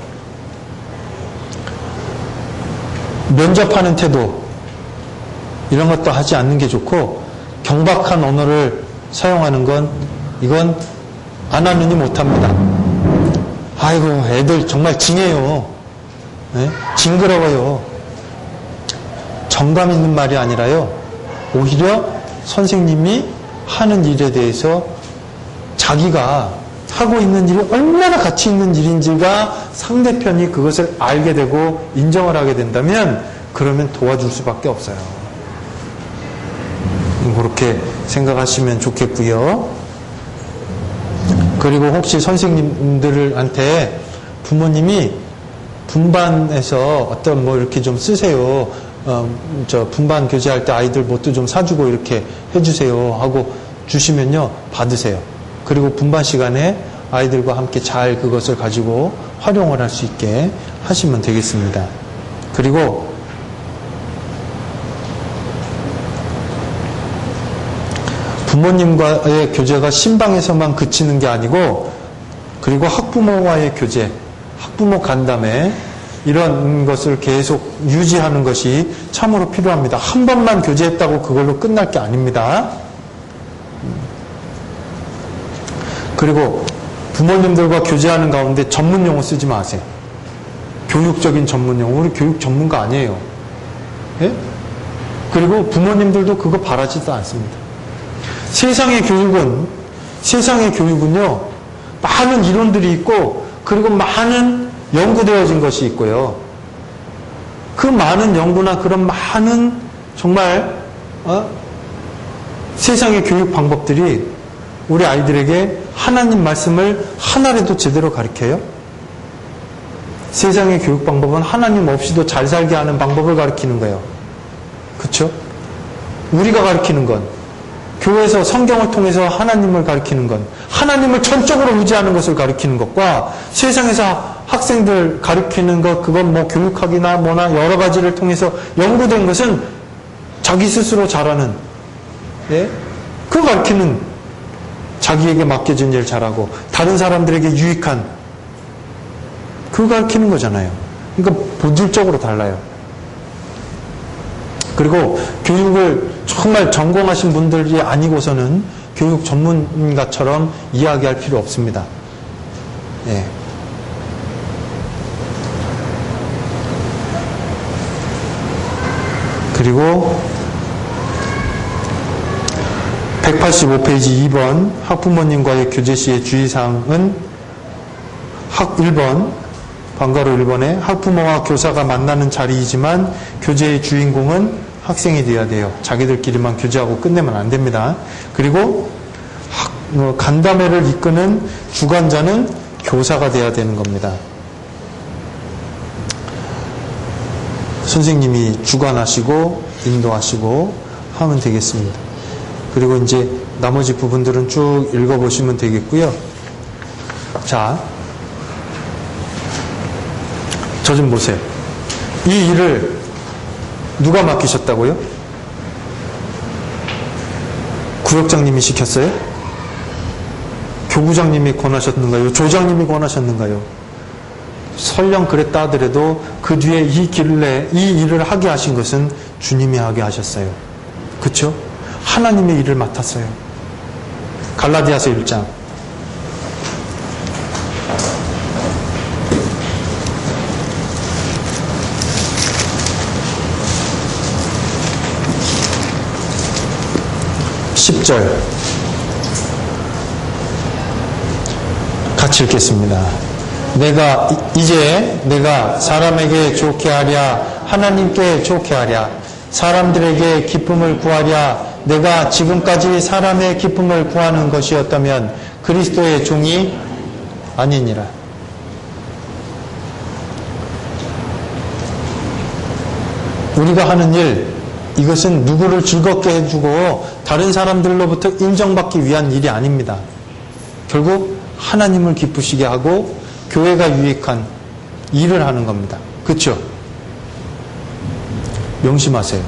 면접하는 태도 이런 것도 하지 않는 게 좋고 경박한 언어를 사용하는 건 이건 안 하느니 못합니다. 아이고 애들 정말 징해요. 네? 징그러워요. 정감 있는 말이 아니라요. 오히려 선생님이 하는 일에 대해서 자기가 하고 있는 일이 얼마나 가치 있는 일인지가 상대편이 그것을 알게 되고 인정을 하게 된다면 그러면 도와줄 수밖에 없어요. 그렇게 생각하시면 좋겠고요. 그리고 혹시 선생님들한테 부모님이 분반에서 어떤 뭐 이렇게 좀 쓰세요. 어, 저 분반 교재할 때 아이들 뭣도 좀 사주고 이렇게 해주세요 하고 주시면요 받으세요. 그리고 분반 시간에 아이들과 함께 잘 그것을 가지고 활용을 할 수 있게 하시면 되겠습니다. 그리고 부모님과의 교제가 신방에서만 그치는 게 아니고 그리고 학부모와의 교제, 학부모 간담회 이런 것을 계속 유지하는 것이 참으로 필요합니다. 한 번만 교제했다고 그걸로 끝날 게 아닙니다. 그리고 부모님들과 교제하는 가운데 전문 용어 쓰지 마세요. 교육적인 전문 용어. 우리 교육 전문가 아니에요. 예? 그리고 부모님들도 그거 바라지도 않습니다. 세상의 교육은 세상의 교육은요 많은 이론들이 있고 그리고 많은 연구되어진 것이 있고요. 그 많은 연구나 그런 많은 정말 어? 세상의 교육 방법들이 우리 아이들에게 하나님 말씀을 하나라도 제대로 가르쳐요? 세상의 교육 방법은 하나님 없이도 잘 살게 하는 방법을 가르치는 거예요. 그렇죠? 우리가 가르치는 건 교회에서 성경을 통해서 하나님을 가르치는 건 하나님을 전적으로 의지하는 것을 가르치는 것과 세상에서 학생들 가르치는 것 그건 뭐 교육학이나 뭐나 여러 가지를 통해서 연구된 것은 자기 스스로 잘하는 예? 그거 가르치는 자기에게 맡겨진 일 잘하고 다른 사람들에게 유익한 그거 가르치는 거잖아요. 그러니까 본질적으로 달라요. 그리고 교육을 정말 전공하신 분들이 아니고서는 교육 전문가처럼 이야기할 필요 없습니다. 예. 그리고 백팔십오 페이지 이 번 학부모님과의 교제 시의 주의사항은 학 일 번 방과로 일 번에 학부모와 교사가 만나는 자리이지만 교제의 주인공은 학생이 되어야 돼요. 자기들끼리만 교제하고 끝내면 안 됩니다. 그리고 학, 어, 간담회를 이끄는 주관자는 교사가 되어야 되는 겁니다. 선생님이 주관하시고 인도하시고 하면 되겠습니다. 그리고 이제 나머지 부분들은 쭉 읽어보시면 되겠고요. 자, 저 좀 보세요. 이 일을 누가 맡기셨다고요? 구역장님이 시켰어요? 교구장님이 권하셨는가요? 조장님이 권하셨는가요? 설령 그랬다 하더라도 그 뒤에 이 길래 이 일을 하게 하신 것은 주님이 하게 하셨어요. 그렇죠? 하나님의 일을 맡았어요. 갈라디아서 일 장 십 절 같이 읽겠습니다. 내가 이제 내가 사람에게 좋게 하랴 하나님께 좋게 하랴 사람들에게 기쁨을 구하랴 내가 지금까지 사람의 기쁨을 구하는 것이었다면 그리스도의 종이 아니니라. 우리가 하는 일 이것은 누구를 즐겁게 해주고 다른 사람들로부터 인정받기 위한 일이 아닙니다. 결국 하나님을 기쁘시게 하고 교회가 유익한 일을 하는 겁니다. 그렇죠? 명심하세요.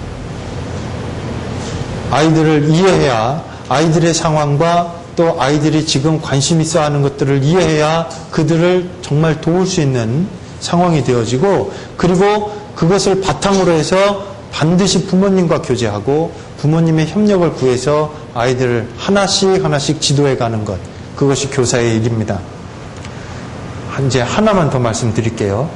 아이들을 이해해야 아이들의 상황과 또 아이들이 지금 관심 있어 하는 것들을 이해해야 그들을 정말 도울 수 있는 상황이 되어지고 그리고 그것을 바탕으로 해서 반드시 부모님과 교제하고 부모님의 협력을 구해서 아이들을 하나씩 하나씩 지도해 가는 것. 그것이 교사의 일입니다. 이제 하나만 더 말씀드릴게요.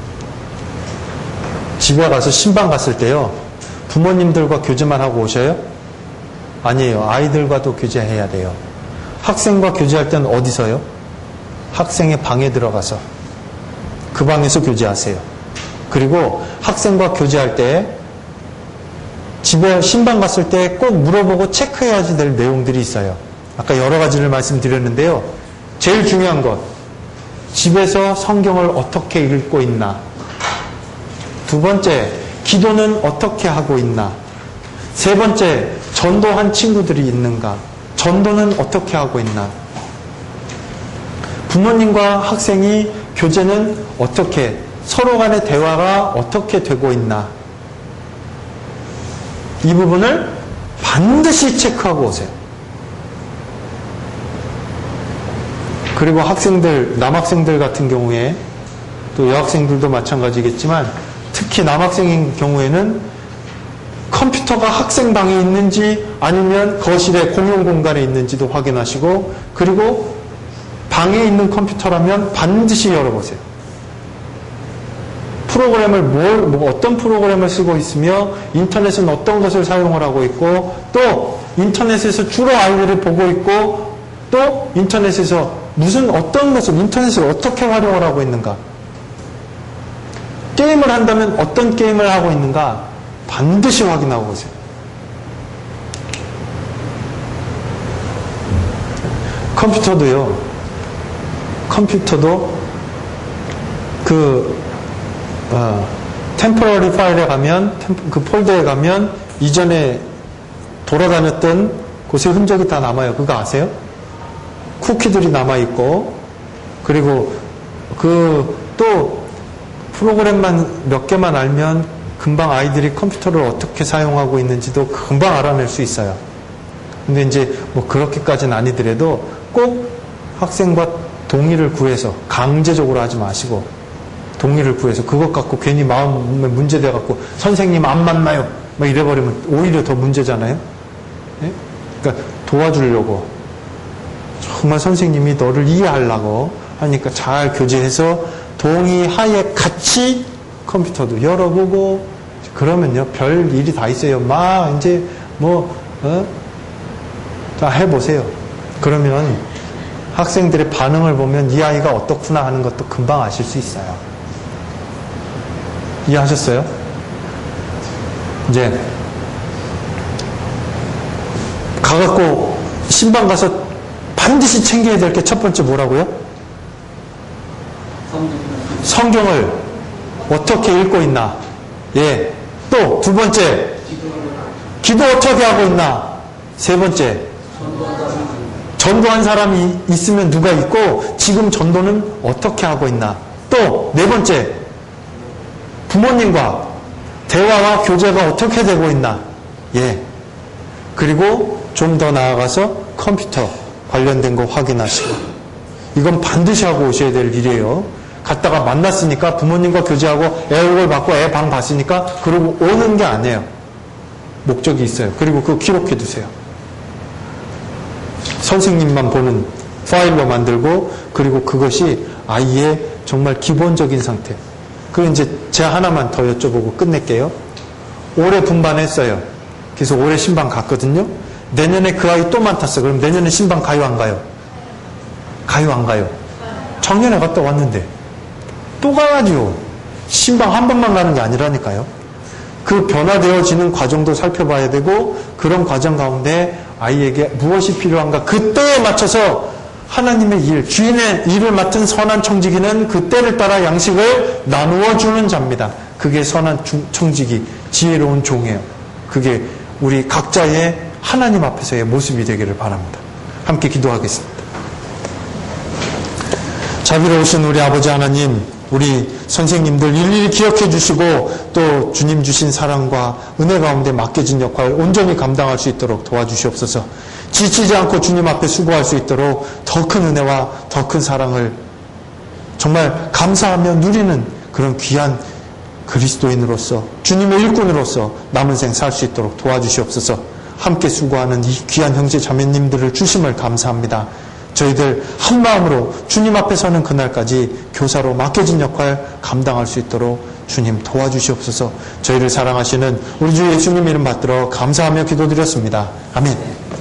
집에 가서 신방 갔을 때요. 부모님들과 교제만 하고 오셔요? 아니에요. 아이들과도 교제해야 돼요. 학생과 교제할 때는 어디서요? 학생의 방에 들어가서 그 방에서 교제하세요. 그리고 학생과 교제할 때 집에 신방 갔을 때 꼭 물어보고 체크해야지 될 내용들이 있어요. 아까 여러 가지를 말씀드렸는데요. 제일 중요한 것, 집에서 성경을 어떻게 읽고 있나? 두 번째, 기도는 어떻게 하고 있나? 세 번째, 전도한 친구들이 있는가? 전도는 어떻게 하고 있나? 부모님과 학생이 교제는 어떻게, 서로 간의 대화가 어떻게 되고 있나? 이 부분을 반드시 체크하고 오세요. 그리고 학생들, 남학생들 같은 경우에 또 여학생들도 마찬가지겠지만 특히 남학생인 경우에는 컴퓨터가 학생방에 있는지 아니면 거실에 공용 공간에 있는지도 확인하시고 그리고 방에 있는 컴퓨터라면 반드시 열어보세요. 프로그램을 뭘, 뭐 어떤 프로그램을 쓰고 있으며 인터넷은 어떤 것을 사용을 하고 있고 또 인터넷에서 주로 아이들을 보고 있고 또 인터넷에서 무슨 어떤 것을 인터넷을 어떻게 활용을 하고 있는가 게임을 한다면 어떤 게임을 하고 있는가 반드시 확인하고 오세요. 컴퓨터도요. 컴퓨터도 그 어, 템포러리 파일에 가면 그 폴더에 가면 이전에 돌아다녔던 곳의 흔적이 다 남아요. 그거 아세요? 쿠키들이 남아있고 그리고 그 또 프로그램만 몇 개만 알면 금방 아이들이 컴퓨터를 어떻게 사용하고 있는지도 금방 알아낼 수 있어요. 근데 이제 뭐 그렇게까지는 아니더라도 꼭 학생과 동의를 구해서 강제적으로 하지 마시고 동의를 구해서 그것 갖고 괜히 마음에 문제돼 갖고 선생님 안 만나요 막 이래버리면 오히려 더 문제잖아요. 네? 그러니까 도와주려고 정말 선생님이 너를 이해하려고 하니까 잘 교제해서 동의하에 같이 컴퓨터도 열어보고 그러면요 별 일이 다 있어요. 막 이제 뭐 어? 다 해보세요. 그러면 학생들의 반응을 보면 이 아이가 어떻구나 하는 것도 금방 아실 수 있어요. 이해하셨어요? 이제 가갖고 신방 가서 반드시 챙겨야 될 게 첫 번째 뭐라고요? 성경을 어떻게 읽고 있나? 예. 또 두 번째 기도 어떻게 하고 있나? 세 번째 전도한 사람이 있으면 누가 있고 지금 전도는 어떻게 하고 있나? 또 네 번째 부모님과 대화와 교제가 어떻게 되고 있나? 예. 그리고 좀 더 나아가서 컴퓨터 관련된 거 확인하시고 이건 반드시 하고 오셔야 될 일이에요. 갔다가 만났으니까 부모님과 교제하고 애 얼굴 받고 애 방 봤으니까 그러고 오는 게 아니에요. 목적이 있어요. 그리고 그거 기록해 두세요. 선생님만 보는 파일로 만들고 그리고 그것이 아이의 정말 기본적인 상태. 그리고 이제 제가 하나만 더 여쭤보고 끝낼게요. 올해 분반했어요. 그래서 올해 신방 갔거든요. 내년에 그 아이 또 많았어. 그럼 내년에 신방 가요 안 가요? 가요 안 가요? 작년에 갔다 왔는데 또 가야죠. 신방 한 번만 가는 게 아니라니까요. 그 변화되어지는 과정도 살펴봐야 되고 그런 과정 가운데 아이에게 무엇이 필요한가 그때에 맞춰서 하나님의 일, 주인의 일을 맡은 선한 청지기는 그 때를 따라 양식을 나누어 주는 자입니다. 그게 선한 청지기, 지혜로운 종이에요. 그게 우리 각자의 하나님 앞에서의 모습이 되기를 바랍니다. 함께 기도하겠습니다. 자비로우신 우리 아버지 하나님, 우리 선생님들 일일이 기억해 주시고 또 주님 주신 사랑과 은혜 가운데 맡겨진 역할을 온전히 감당할 수 있도록 도와주시옵소서. 지치지 않고 주님 앞에 수고할 수 있도록 더 큰 은혜와 더 큰 사랑을 정말 감사하며 누리는 그런 귀한 그리스도인으로서 주님의 일꾼으로서 남은 생 살 수 있도록 도와주시옵소서. 함께 수고하는 이 귀한 형제 자매님들을 주심을 감사합니다. 저희들 한 마음으로 주님 앞에 서는 그날까지 교사로 맡겨진 역할 감당할 수 있도록 주님 도와주시옵소서. 저희를 사랑하시는 우리 주 예수님 이름 받들어 감사하며 기도드렸습니다. 아멘.